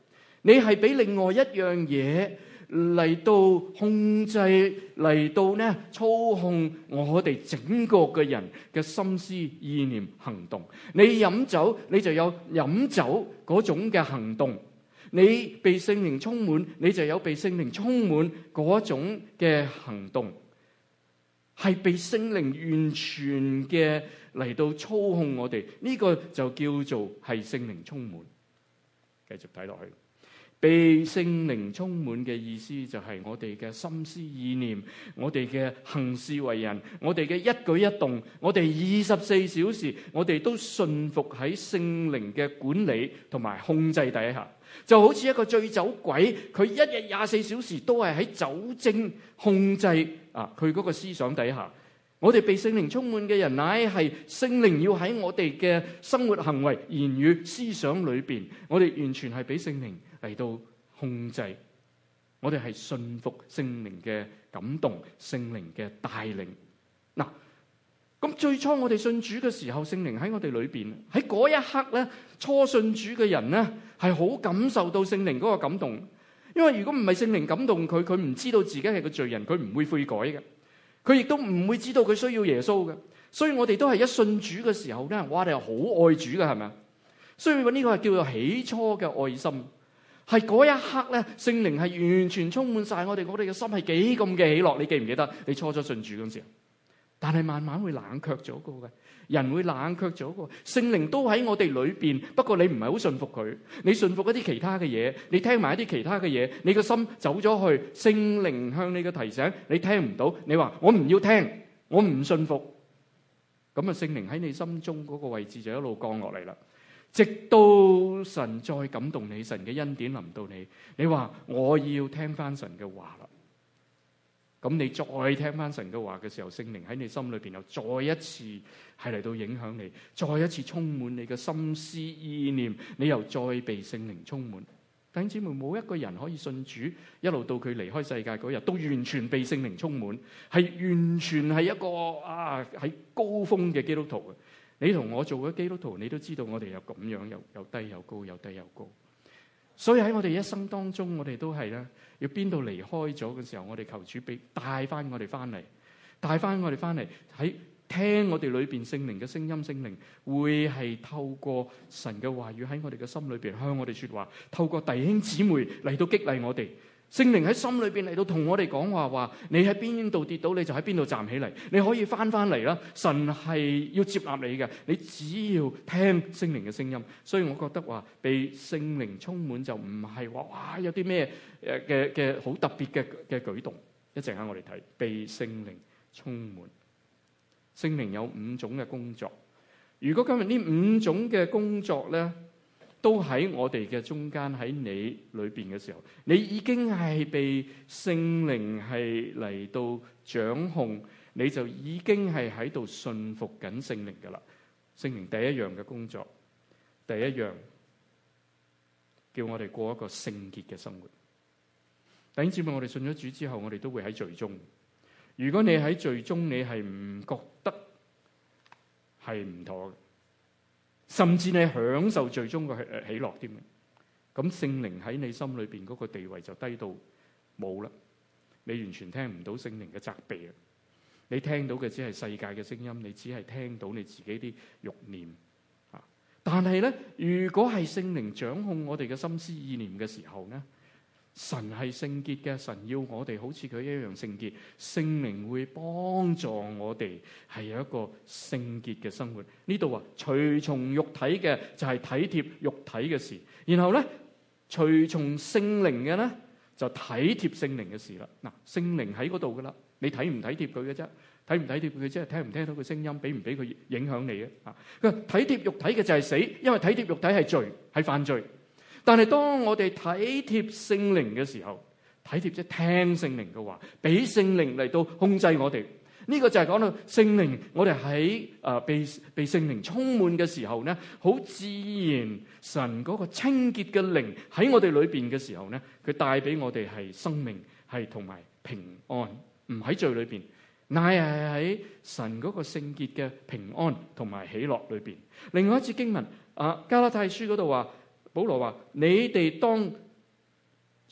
S1: 你係俾另外一樣嘢嚟到控制，嚟到咧操控我哋整個嘅人嘅心思意念行動。你飲酒，你就有飲酒嗰種嘅行動；你被聖靈充滿，你就有被聖靈充滿嗰種嘅行動。係被聖靈完全嘅嚟到操控我哋，呢個就叫做係聖靈充滿。繼續睇落去。被聖靈充滿嘅意思就係我哋嘅心思意念，我哋嘅行事為人，我哋嘅一舉一動，我哋二十四小時，我哋都順服喺聖靈嘅管理同埋控制底下。就好似一個醉酒鬼，佢一日廿四小時都係喺酒精控制啊佢嗰個思想底下。我哋被聖靈充滿嘅人，乃係聖靈要喺我哋嘅生活行為、言語、思想裏邊，我哋完全係俾聖靈嚟到控制。我哋係信服聖靈嘅感動、聖靈嘅帶領。嗱，咁最初我哋信主嘅時候，聖靈喺我哋裏邊，喺嗰一刻咧，初信主嘅人咧係好感受到聖靈嗰個感動。因為如果唔係聖靈感動佢，佢唔知道自己係個罪人，佢唔會悔改嘅。佢亦都唔會知道佢需要耶穌嘅，所以我哋都係一信主嘅時候咧，哇！你係好愛主嘅，係咪啊？所以呢個係叫做起初嘅愛心，係嗰一刻咧，聖靈係完全充滿晒我哋，我哋嘅心係幾咁嘅喜樂。你記唔記得你初初信主嗰陣時？但係慢慢會冷卻咗個嘅，人會冷卻咗個，聖靈都喺我哋裏邊，不過你唔係好信服佢，你信服一啲其他嘅嘢，你聽埋一啲其他嘅嘢，你個心走咗去，聖靈向你嘅提醒，你聽唔到，你話我唔要聽，我唔信服，咁啊聖靈喺你心中嗰個位置就一路降落嚟啦，直到神再感動你，神嘅恩典臨到你，你話我要聽翻神嘅話啦。咁你再聽翻神嘅話嘅時候，聖靈喺你心裏邊又再一次係嚟到影響你，再一次充滿你嘅心思意念，你又再被聖靈充滿。弟兄姊妹，冇一個人可以信主一路到佢離開世界嗰日，都完全被聖靈充滿，係完全係一個啊喺高峰嘅基督徒。你同我做嘅基督徒，你都知道我哋有咁樣，有有低有高，有低有高。所以喺我哋一生當中，我哋都係咧，要邊度離開咗嘅時候，我哋求主俾帶翻我哋翻嚟，帶翻我哋翻嚟喺聽我哋裏邊聖靈嘅聲音。聖靈會係透過神嘅話語喺我哋嘅心裏邊向我哋說話，透過弟兄姊妹嚟到激勵我哋。聖靈喺心裏邊嚟到同我哋講話，話你喺邊度跌倒，你就喺邊度站起嚟，你可以翻翻嚟啦。神係要接納你嘅，你只要聽聖靈嘅聲音。所以我覺得話被聖靈充滿就唔係話哇有啲咩誒嘅嘅好特別嘅嘅舉動。一陣間我哋睇被聖靈充滿，聖靈有五種嘅工作。如果今日呢五種嘅工作咧，都喺我哋嘅中間，喺你裏邊嘅時候，你已經係被聖靈係嚟到掌控，你就已經係喺度信服緊聖靈噶啦。聖靈第一樣嘅工作，第一樣叫我哋過一個聖潔嘅生活。弟兄姊妹，我哋信咗主之後，我哋都會喺罪中。如果你喺罪中，你係唔覺得係唔妥嘅，甚至你享受罪中嘅喜樂添，咁聖靈喺你心裏邊嗰個地位就低到冇啦。你完全聽唔到聖靈嘅責備啊！你聽到嘅只係世界嘅聲音，你只係聽到你自己啲慾念啊！但係咧，如果係聖靈掌控我哋嘅心思意念嘅時候咧，神係聖潔嘅，神要我哋好似佢一樣聖潔，聖靈會幫助我哋係有一個聖潔嘅生活。呢度話隨從肉體嘅就係體貼肉體嘅事，然後咧隨從聖靈嘅咧就體貼聖靈嘅事啦。嗱，聖靈喺嗰度噶啦，你體唔體貼佢嘅啫？體唔體貼佢即係聽唔聽到佢聲音，俾唔俾佢影響你嘅啊？佢話體貼肉體嘅就係死，因為體貼肉體係罪，係犯罪。但係當我哋體貼聖靈嘅時候，體貼即係聽聖靈嘅話，俾聖靈嚟到控制我哋。呢個就係講到聖靈，我哋喺誒被被聖靈充滿嘅時候咧，好自然神嗰個清潔嘅靈喺我哋裏邊嘅時候咧，佢帶俾我哋係生命，係同埋平安，唔喺罪裏邊，乃係喺神嗰個聖潔嘅平安同埋喜樂裏邊。另外一節經文啊，加拉太書嗰度話。保羅話：你哋當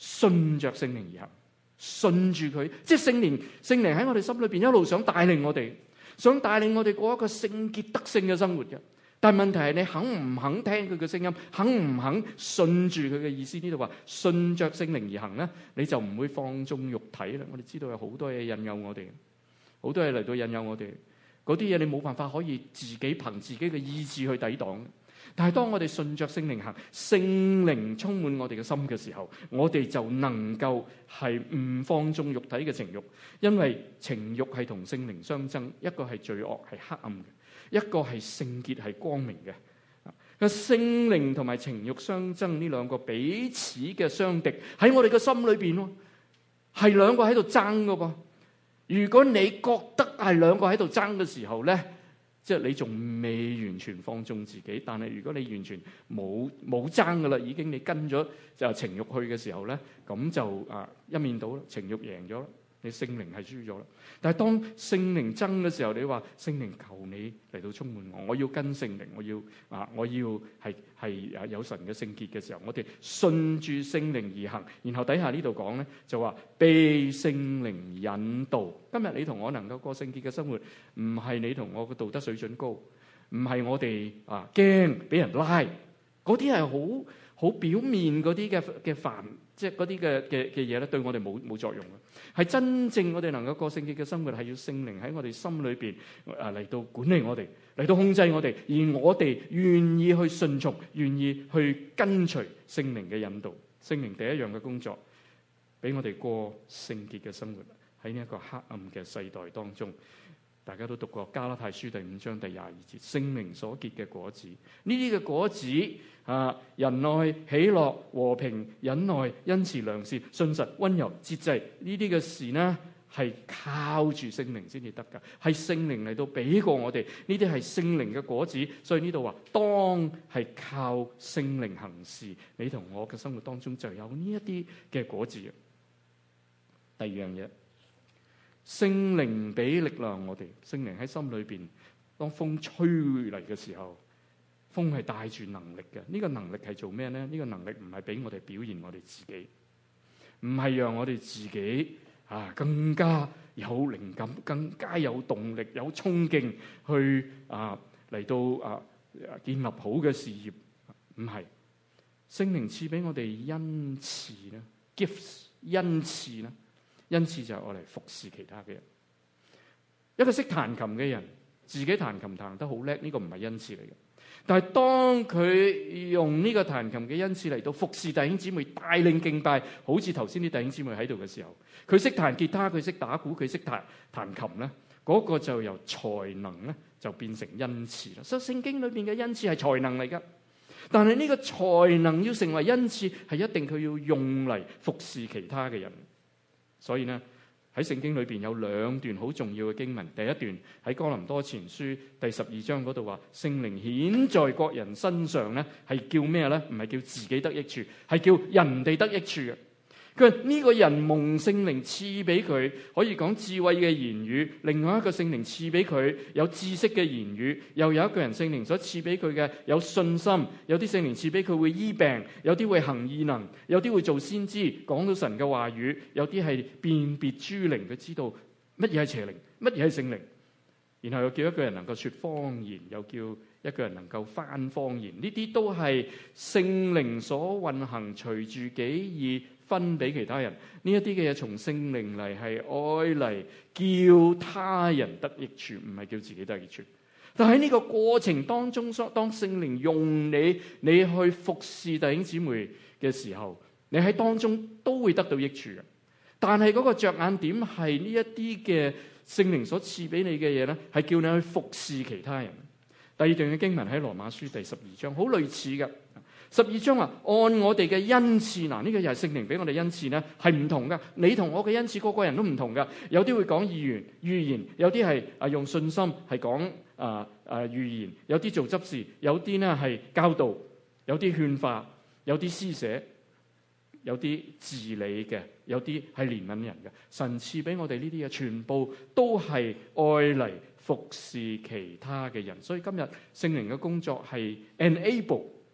S1: 順着聖靈而行，順住佢，即係聖靈，聖靈喺我哋心裏邊一路想帶領我哋，想帶領我哋過一個聖潔得勝嘅生活嘅。但係問題係你肯唔肯聽佢嘅聲音，肯唔肯順住佢嘅意思？呢度話順着聖靈而行咧，你就唔會放縱肉體啦。我哋知道有好多嘢引誘我哋，好多嘢嚟到引誘我哋，嗰啲嘢你冇辦法可以自己憑自己嘅意志去抵擋。但係當我哋順着聖靈行，聖靈充滿我哋嘅心嘅時候，我哋就能夠係唔放縱肉體嘅情慾，因為情慾係同聖靈相爭，一個係罪惡係黑暗嘅，一個係聖潔係光明嘅。個聖靈同埋情慾相爭，呢兩個彼此嘅相敵喺我哋嘅心裏邊咯，係兩個喺度爭噶噃。如果你覺得係兩個喺度爭嘅時候咧，即係你仲未完全放縱自己。但係如果你完全冇冇爭噶啦，已經你跟咗就情慾去嘅時候咧，咁就啊一面倒啦，情慾贏咗啦，你聖靈係輸咗啦。但係當聖靈爭嘅時候，你話聖靈求你嚟到充滿我，我要跟聖靈，我要啊我要係係啊有神嘅聖潔嘅時候，我哋順住聖靈而行。然後底下呢度講咧就話被聖靈引導。今日你同我能夠過聖潔嘅生活，唔係你同我嘅道德水準高，唔係我哋啊驚俾人拉，嗰啲係好好表面嗰啲嘅嘅煩，即係嗰啲嘅嘅嘅嘢咧，對我哋冇冇作用嘅。係真正我哋能夠過聖潔嘅生活，係要聖靈喺我哋心裏邊啊嚟到管理我哋，嚟到控制我哋，而我哋願意去順從，願意去跟隨聖靈嘅引導。聖靈第一樣嘅工作，俾我哋過聖潔嘅生活。喺呢一個黑暗嘅世代當中，大家都讀過加拉太書第五章第廿二節，聖靈所結嘅果子，呢啲嘅果子啊，仁愛、喜樂、和平、忍耐、恩慈、良善、信實、溫柔、節制，呢啲嘅事呢係靠住聖靈先至得噶，係聖靈嚟到俾過我哋，呢啲係聖靈嘅果子。所以呢度話，當係靠聖靈行事，你同我嘅生活當中就有呢一啲嘅果子。第二樣嘢。聖靈俾力量我哋，聖靈喺心裏邊，當風吹嚟嘅時候，風係帶住能力嘅。呢個能力係做咩呢？呢個能力唔係俾我哋表現我哋自己，唔係讓我哋自己啊更加有靈感，更加有動力、有衝勁去啊嚟到啊建立好嘅事業。唔係，聖靈賜俾我哋恩賜啦 ，gifts 恩賜啦。恩賜就係我嚟服侍其他嘅人。一個識彈琴嘅人，自己彈琴彈得好叻，呢個唔係恩賜嚟嘅。但係當佢用呢個彈琴嘅恩賜嚟到服侍弟兄姊妹，帶領敬拜，好似頭先啲弟兄姊妹喺度嘅時候，佢識彈吉他，佢識打鼓，佢識彈彈琴咧，嗰個就由才能咧就變成恩賜啦。所以聖經裏邊嘅恩賜係才能嚟噶，但係呢個才能要成為恩賜，係一定佢要用嚟服侍其他嘅人。所以呢，喺聖經裏邊有兩段好重要嘅經文。第一段喺哥林多前書第十二章嗰度話，聖靈顯在各人身上咧，係叫咩咧？唔係叫自己得益處，係叫人哋得益處嘅。佢話呢個人蒙聖靈賜俾佢，可以講智慧嘅言語；另外一個聖靈賜俾佢有知識嘅言語；又有一個人聖靈所賜俾佢嘅有信心，有啲聖靈賜俾佢會醫病，有啲會行異能，有啲會做先知，講到神嘅話語，有啲係辨別諸靈，佢知道乜嘢係邪靈，乜嘢係聖靈。然後又叫一個人能夠說方言，又叫一個人能夠翻方言，呢啲都係聖靈所運行，隨住己意分俾其他人。呢一啲嘅嘢從聖靈嚟，係愛嚟叫他人得益處，唔係叫自己得益處。但喺呢個過程當中，當聖靈用你，你去服侍弟兄姊妹嘅時候，你喺當中都會得到益處嘅。但係嗰個着眼點係呢一啲嘅聖靈所賜俾你嘅嘢咧，係叫你去服侍其他人。第二段嘅經文喺羅馬書第十二章，好類似嘅。十二章話按我哋嘅恩賜，嗱、這、呢個又係聖靈俾我哋恩賜咧，係唔同噶。你同我嘅恩賜，個個人都唔同噶。有啲會講預言，預言；有啲係啊用信心係講啊啊預言；有啲做執事，有啲咧係教導，有啲勸化，有啲施捨，有啲治理嘅，有啲係憐憫人嘅。神賜俾我哋呢啲嘢，全部都係愛嚟服侍其他嘅人。所以今日聖靈嘅工作係 enable，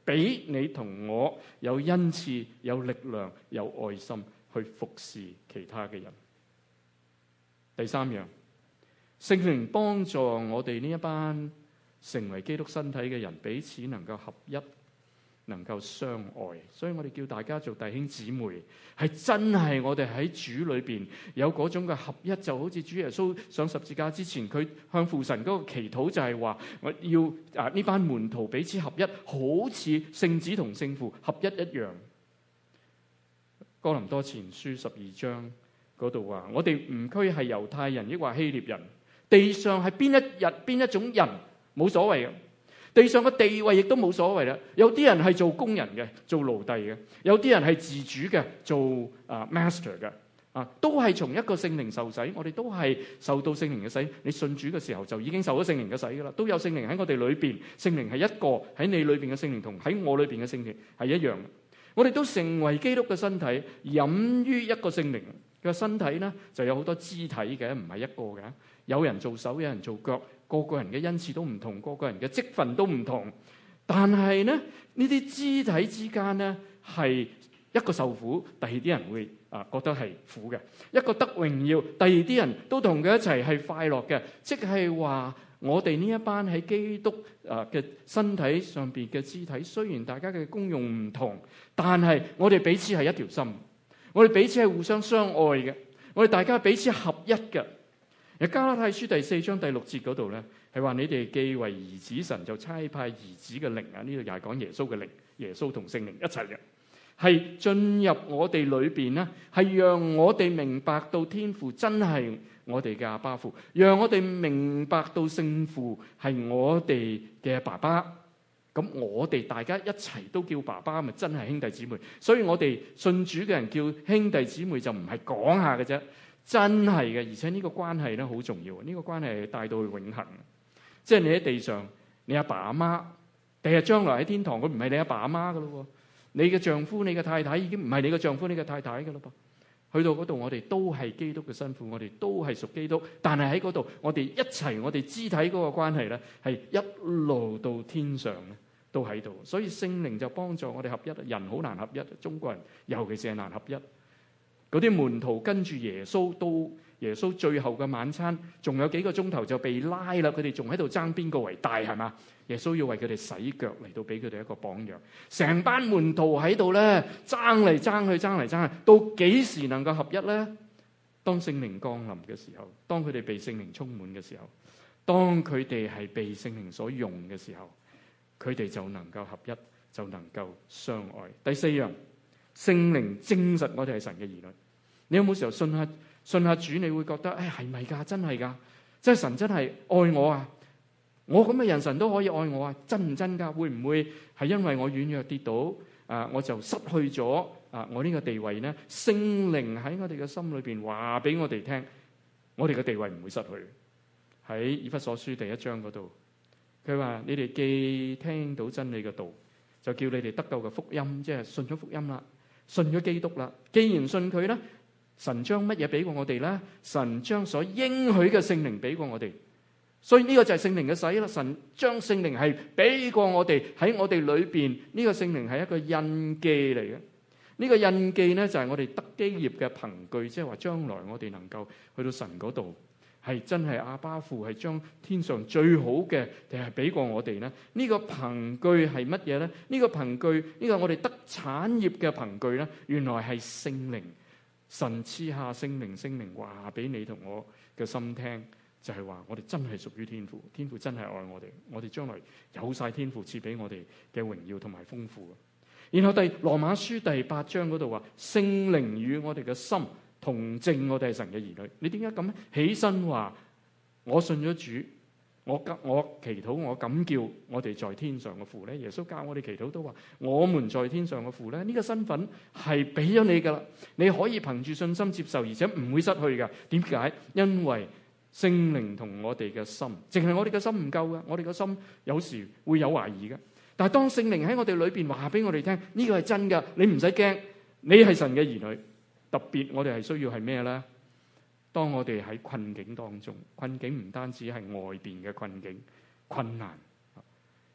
S1: 俾你同我有恩賜、有力量、有愛心去服侍其他嘅人。第三樣，聖靈幫助我哋呢一班成為基督身體嘅人，彼此能夠合一，能夠相愛。所以我哋叫大家做弟兄姊妹，係真係我哋喺主裏邊有嗰種嘅合一，就好似主耶穌上十字架之前，佢向父神嗰個祈禱就係話，我要啊呢班門徒彼此合一，好似聖子同聖父合一一樣。哥林多前書十二章嗰度話，我哋唔拘係猶太人抑或希臘人，地上係邊一日邊一種人冇所謂嘅，地上嘅地位亦都冇所謂啦。有啲人係做工人嘅，做奴隸嘅；有啲人係自主嘅，做啊 master 嘅，啊都係從一個聖靈受洗。我哋都係受到聖靈嘅洗。你信主嘅時候就已經受咗聖靈嘅洗噶啦，都有聖靈喺我哋裏邊。聖靈係一個，喺你裏邊嘅聖靈同喺我裏邊嘅聖靈係一樣。我哋都成為基督嘅身體，飲於一個聖靈嘅身體呢，就有好多肢體嘅，唔係一個嘅。有人做手，有人做腳，個個人嘅恩賜都唔同，個個人嘅職分都唔同。但係呢，呢啲肢體之間呢，係一個受苦，第二啲人會啊覺得係苦嘅；一個得榮耀，第二啲人都同佢一齊係快樂嘅。即係話我哋呢一班喺基督啊嘅身體上邊嘅肢體，雖然大家嘅功用唔同，但係我哋彼此係一條心，我哋彼此係互相相愛嘅，我哋大家彼此合一嘅。喺加拉太書第四章第六節嗰度咧，係話你哋既為兒子，神就差派兒子嘅靈啊！呢度又係講耶穌嘅靈，耶穌同聖靈一齊嘅，係進入我哋裏邊咧，係讓我哋明白到天父真係我哋嘅阿爸父，讓我哋明白到聖父係我哋嘅爸爸。咁我哋大家一齊都叫爸爸，咪真係兄弟姊妹。所以我哋信主嘅人叫兄弟姊妹就唔係講下嘅啫。真係嘅，而且呢個關係咧好重要。呢個關係係帶到去永恆。即係你喺地上，你阿爸阿媽，第日將來喺天堂，佢唔係你阿爸阿媽噶咯。你嘅丈夫、你嘅太太已經唔係你嘅丈夫、你嘅太太噶咯噃。去到嗰度，我哋都係基督嘅新婦，我哋都係屬基督。但係喺嗰度，我哋一齊，我哋肢體嗰個關係咧，係一路到天上咧，都喺度。所以聖靈就幫助我哋合一。人好難合一，中國人尤其是係難合一。嗰啲門徒跟住耶穌到耶穌最後嘅晚餐，仲有幾個鐘頭就被拉啦。佢哋仲喺度爭邊個為大，係嘛？耶穌要為佢哋洗腳，嚟到俾佢哋一個榜樣。成班門徒喺度咧爭嚟爭去，爭嚟爭去，到幾時能夠合一咧？當聖靈降臨嘅時候，當佢哋被聖靈充滿嘅時候，當佢哋係被聖靈所用嘅時候，佢哋就能夠合一，就能夠相愛。第四樣，聖靈證實我哋係神嘅兒女。你有冇時候信下信下主，你會覺得誒係咪㗎？真係㗎？即係神真係愛我啊！我咁嘅人，神都可以愛我啊！真唔真㗎？會唔會係因為我軟弱跌倒啊，我就失去咗啊我呢個地位呢？聖靈喺我哋嘅心裏邊話俾我哋聽，我哋嘅地位唔會失去。喺以弗所書第一章嗰度，佢話你哋既聽到真理嘅道，就叫你哋得救嘅福音，即係信咗福音啦，信咗基督啦。既然信佢咧，神將乜嘢俾過我哋咧？神將所應許嘅聖靈俾過我哋，所以呢個就係聖靈嘅洗啦。神將聖靈係俾過我哋，喺我哋裏邊，呢個聖靈係一個印記嚟嘅。呢個印記咧就係我哋得基業嘅憑據，即係話將來我哋能夠去到神嗰度，係真係阿爸父係將天上最好嘅定係俾過我哋咧？呢個憑據係乜嘢咧？呢個憑據，呢個我哋得產業嘅憑據咧，原來係聖靈。神賜下聖靈，聖靈話俾你同我嘅心聽，就係話我哋真係屬於天父，天父真係愛我哋，我哋將來有晒天父賜俾我哋嘅榮耀同埋豐富。然後第羅馬書第八章嗰度話，聖靈與我哋嘅心同證，我哋係神嘅兒女。你點解咁起身話我信咗主？我我祈禱，我咁叫我哋在天上嘅父咧。耶穌教我哋祈禱都話，我們在天上嘅父咧。呢個身份係俾咗你噶啦，你可以憑住信心接受，而且唔會失去噶。點解？因為聖靈同我哋嘅心，淨係我哋嘅心唔夠噶。我哋嘅心有時會有懷疑噶。但係當聖靈喺我哋裏邊話俾我哋聽，呢個係真噶，你唔使驚，你係神嘅兒女。特別我哋係需要係咩咧？當我哋喺困境當中，困境唔單止係外邊嘅困境、困難，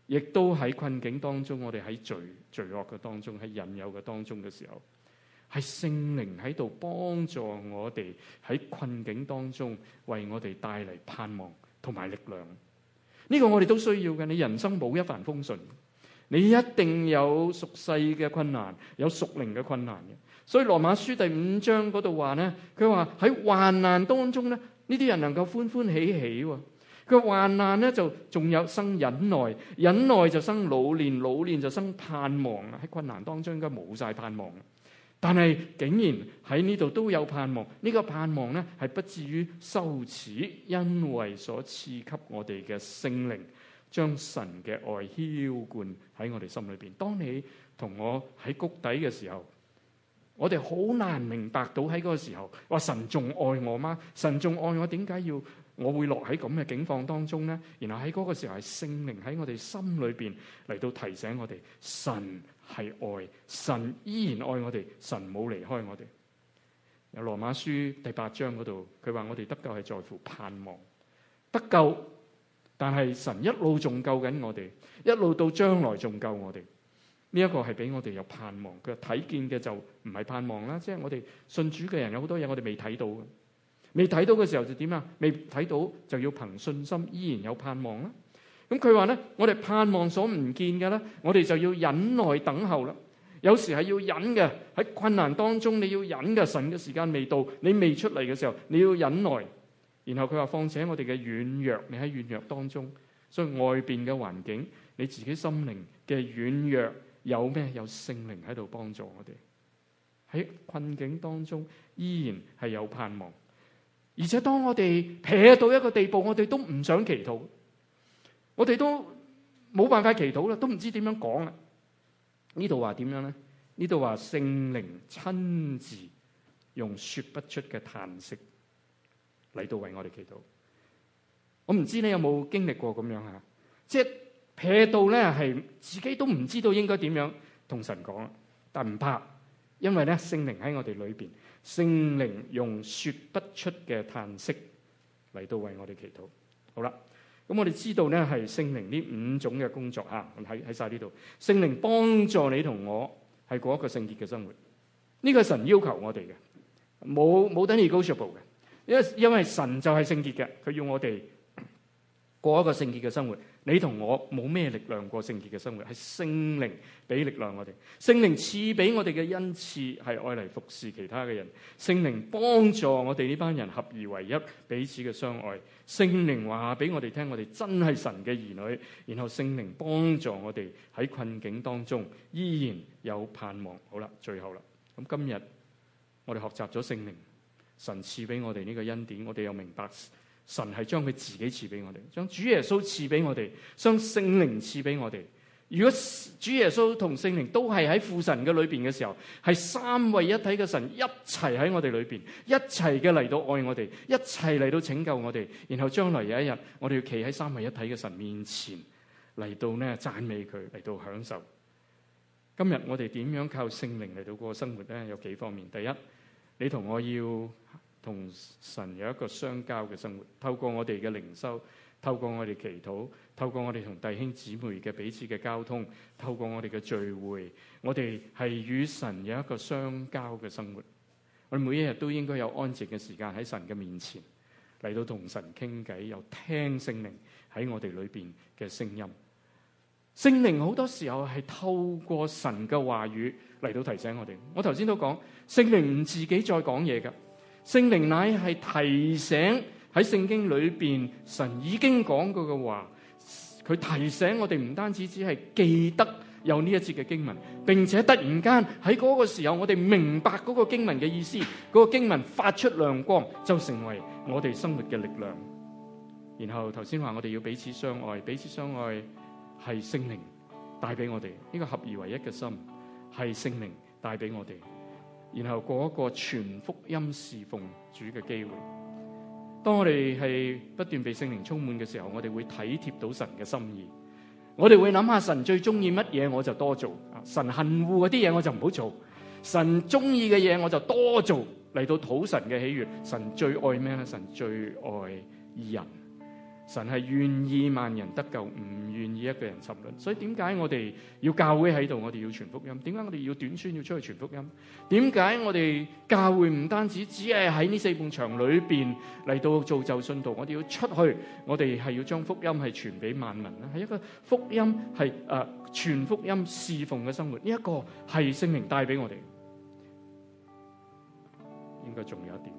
S1: 亦都喺困境當中，我哋喺罪罪惡嘅當中，喺引誘嘅當中嘅時候，係聖靈喺度幫助我哋喺困境當中，為我哋帶嚟盼望同埋力量。呢個我哋都需要嘅。你人生冇一帆風順，你一定有屬世嘅困難，有屬靈嘅困難嘅。所以羅馬書第五章嗰度話呢，佢話喺患難當中呢，呢啲人能夠歡歡喜喜喎。佢話患難呢就仲有生忍耐，忍耐就生老練，老練就生盼望。喺困難當中應該冇晒盼望，但係竟然喺呢度都有盼望。呢個盼望呢係不至於羞恥，因為所賜給我哋嘅聖靈將神嘅愛澆灌喺我哋心裏邊。當你同我喺谷底嘅時候，我哋好難明白到喺嗰個時候，話神仲愛我嗎？神仲愛我，點解要我會落喺咁嘅境況當中呢？然後喺嗰個時候係聖靈喺我哋心裏邊嚟到提醒我哋，神係愛，神依然愛我哋，神冇離開我哋。有羅馬書第八章嗰度，佢話我哋得救係在乎盼望，得救，但係神一路仲救緊我哋，一路到將來仲救我哋。呢一個係俾我哋有盼望。佢睇見嘅就唔係盼望啦，即係我哋信主嘅人有好多嘢我哋未睇到嘅，未睇到嘅時候就點啊？未睇到就要憑信心依然有盼望啦。咁佢話咧，我哋盼望所唔見嘅咧，我哋就要忍耐等候啦。有時係要忍嘅，喺困難當中你要忍嘅，神嘅時間未到，你未出嚟嘅時候你要忍耐。然後佢話，況且我哋嘅軟弱，你喺軟弱當中，所以外邊嘅環境，你自己心靈嘅軟弱。有咩？有聖靈喺度幫助我哋，喺困境當中依然係有盼望。而且當我哋撇到一個地步，我哋都唔想祈禱，我哋都冇辦法祈禱啦，都唔知點樣講啦。呢度話點樣咧？呢度話聖靈親自用說不出嘅嘆息嚟到為我哋祈禱。我唔知你有冇經歷過咁樣吓，即係撇到咧，係自己都唔知道應該點樣同神講，但唔怕，因為咧聖靈喺我哋裏邊，聖靈用說不出嘅嘆息嚟到為我哋祈禱。好啦，咁我哋知道咧係聖靈呢五種嘅工作啊，喺喺晒呢度，聖靈幫助你同我係過一個聖潔嘅生活。呢個係神要求我哋嘅，冇冇得 negotiable 嘅，因為因為神就係聖潔嘅，佢要我哋過一個聖潔嘅生活。你同我冇咩力量過聖潔嘅生活，係聖靈俾力量我哋。聖靈賜俾我哋嘅恩賜係愛嚟服侍其他嘅人。聖靈幫助我哋呢班人合而為一，彼此嘅相愛。聖靈話俾我哋聽，我哋真係神嘅兒女。然後聖靈幫助我哋喺困境當中依然有盼望。好啦，最後啦，咁今日我哋學習咗聖靈，神賜俾我哋呢個恩典，我哋又明白。神係將佢自己賜俾我哋，將主耶穌賜俾我哋，將聖靈賜俾我哋。如果主耶穌同聖靈都係喺父神嘅裏邊嘅時候，係三位一體嘅神一齊喺我哋裏邊，一齊嘅嚟到愛我哋，一齊嚟到拯救我哋。然後將來有一日，我哋要企喺三位一體嘅神面前嚟到呢讚美佢，嚟到享受。今日我哋點樣靠聖靈嚟到過生活呢？有幾方面。第一，你同我要同神有一個相交嘅生活，透過我哋嘅靈修，透過我哋祈禱，透過我哋同弟兄姊妹嘅彼此嘅交通，透過我哋嘅聚會，我哋係與神有一個相交嘅生活。我哋每一日都應該有安靜嘅時間喺神嘅面前嚟到同神傾偈，又聽聖靈喺我哋裏邊嘅聲音。聖靈好多時候係透過神嘅話語嚟到提醒我哋。我頭先都講，聖靈唔自己再講嘢㗎。聖靈乃係提醒喺聖經裏邊神已經講過嘅話，佢提醒我哋唔單止只係記得有呢一節嘅經文，並且突然間喺嗰個時候我哋明白嗰個經文嘅意思，嗰個經文發出亮光，就成為我哋生活嘅力量。然後頭先話我哋要彼此相愛，彼此相愛係聖靈帶俾我哋呢個合而為一嘅心，係聖靈帶俾我哋。然後過一個全福音侍奉主嘅機會。當我哋係不斷被聖靈充滿嘅時候，我哋會體貼到神嘅心意。我哋會諗下神最中意乜嘢，我就多做；神恨惡嗰啲嘢，我就唔好做。神中意嘅嘢，我就多做，嚟到討神嘅喜悅。神最愛咩咧？神最愛人。 神係願意萬人得救，唔願意一個人沉淪。所以點解我哋要教會喺度，我哋要傳福音？點解我哋要短宣要出去傳福音？點解我哋教會唔單止只係喺呢四埲牆裏邊嚟到造就信徒？我哋要出去，我哋係要將福音係傳俾萬民啦，係一個福音係誒傳福音侍奉嘅生活。呢一個係聖靈帶俾我哋。應該仲有一點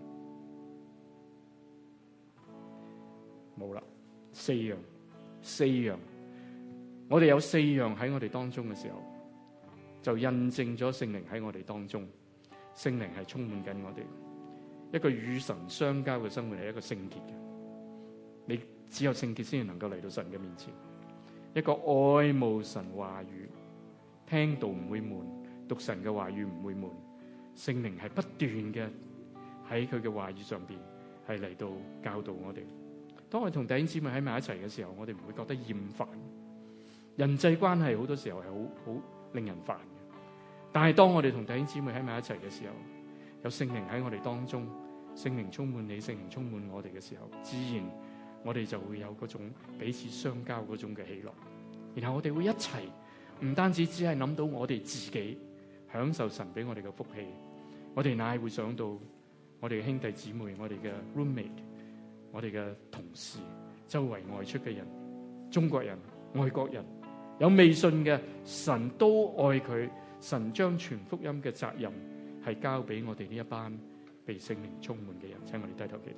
S1: 冇啦。四樣，四樣，我哋有四樣喺我哋當中嘅時候，就印證咗聖靈喺我哋當中。聖靈係充滿緊我哋。一個與神相交嘅生活係一個聖潔嘅，你只有聖潔先至能夠嚟到神嘅面前。一個愛慕神話語，聽道唔會悶，讀神嘅話語唔會悶。聖靈係不斷嘅喺佢嘅話語上邊係嚟到教導我哋。當我哋同弟兄姊妹喺埋一齊嘅時候，我哋唔會覺得厭煩。人際關係好多時候係好好令人煩嘅，但係當我哋同弟兄姊妹喺埋一齊嘅時候，有聖靈喺我哋當中，聖靈充滿你，聖靈充滿我哋嘅時候，自然我哋就會有嗰種彼此相交嗰種嘅喜樂。然後我哋會一齊，唔單止只係諗到我哋自己享受神俾我哋嘅福氣，我哋乃會想到我哋嘅兄弟姊妹，我哋嘅 roommate，我哋嘅同事，周圍外出嘅人，中國人、外國人，有未信嘅，神都愛佢。神將傳福音嘅責任係交俾我哋呢一班被聖靈充滿嘅人。請我哋低頭祈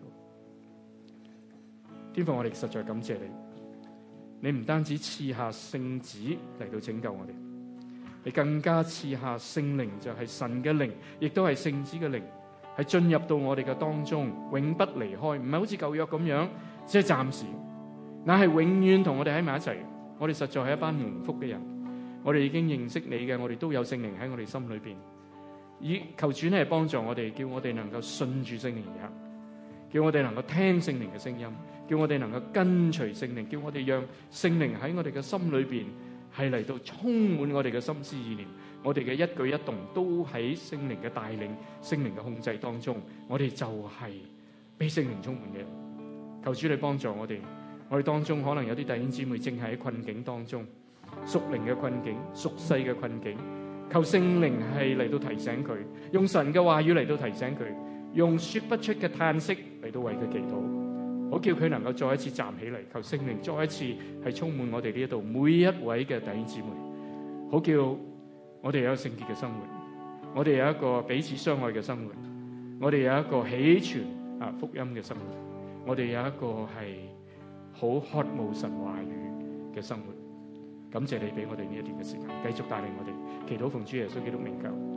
S1: 禱。天父，我哋實在感謝你，你唔單止賜下聖子嚟到拯救我哋，你更加賜下聖靈，就係神嘅靈，亦都係聖子嘅靈，係進入到我哋嘅當中，永不離開。唔係好似舊約咁樣，只係暫時，乃係永遠同我哋喺埋一齊。我哋實在係一班蒙福嘅人，我哋已經認識你嘅，我哋都有聖靈喺我哋心裏邊。以求主係幫助我哋，叫我哋能夠順住聖靈而行，叫我哋能夠聽聖靈嘅聲音，叫我哋能夠跟隨聖靈，叫我哋讓聖靈喺我哋嘅心裏邊係嚟到充滿我哋嘅心思意念。我哋嘅一舉一動都喺聖靈嘅帶領、聖靈嘅控制當中，我哋就係被聖靈充滿嘅人。求主你幫助我哋，我哋當中可能有啲弟兄姊妹正係喺困境當中，屬靈嘅困境、屬世嘅困境，求聖靈係嚟到提醒佢，用神嘅話語嚟到提醒佢，用說不出嘅嘆息嚟到為佢祈禱，好叫佢能夠再一次站起嚟。求聖靈再一次係充滿我哋呢一度每一位嘅弟兄姊妹，好叫我哋有一個聖潔嘅生活，我哋有一個彼此相愛嘅生活，我哋有一個喜傳啊福音嘅生活，我哋有一個係好渴慕神話語嘅生活。感謝你俾我哋呢一段嘅時間，繼續帶領我哋祈禱奉主耶穌基督名求。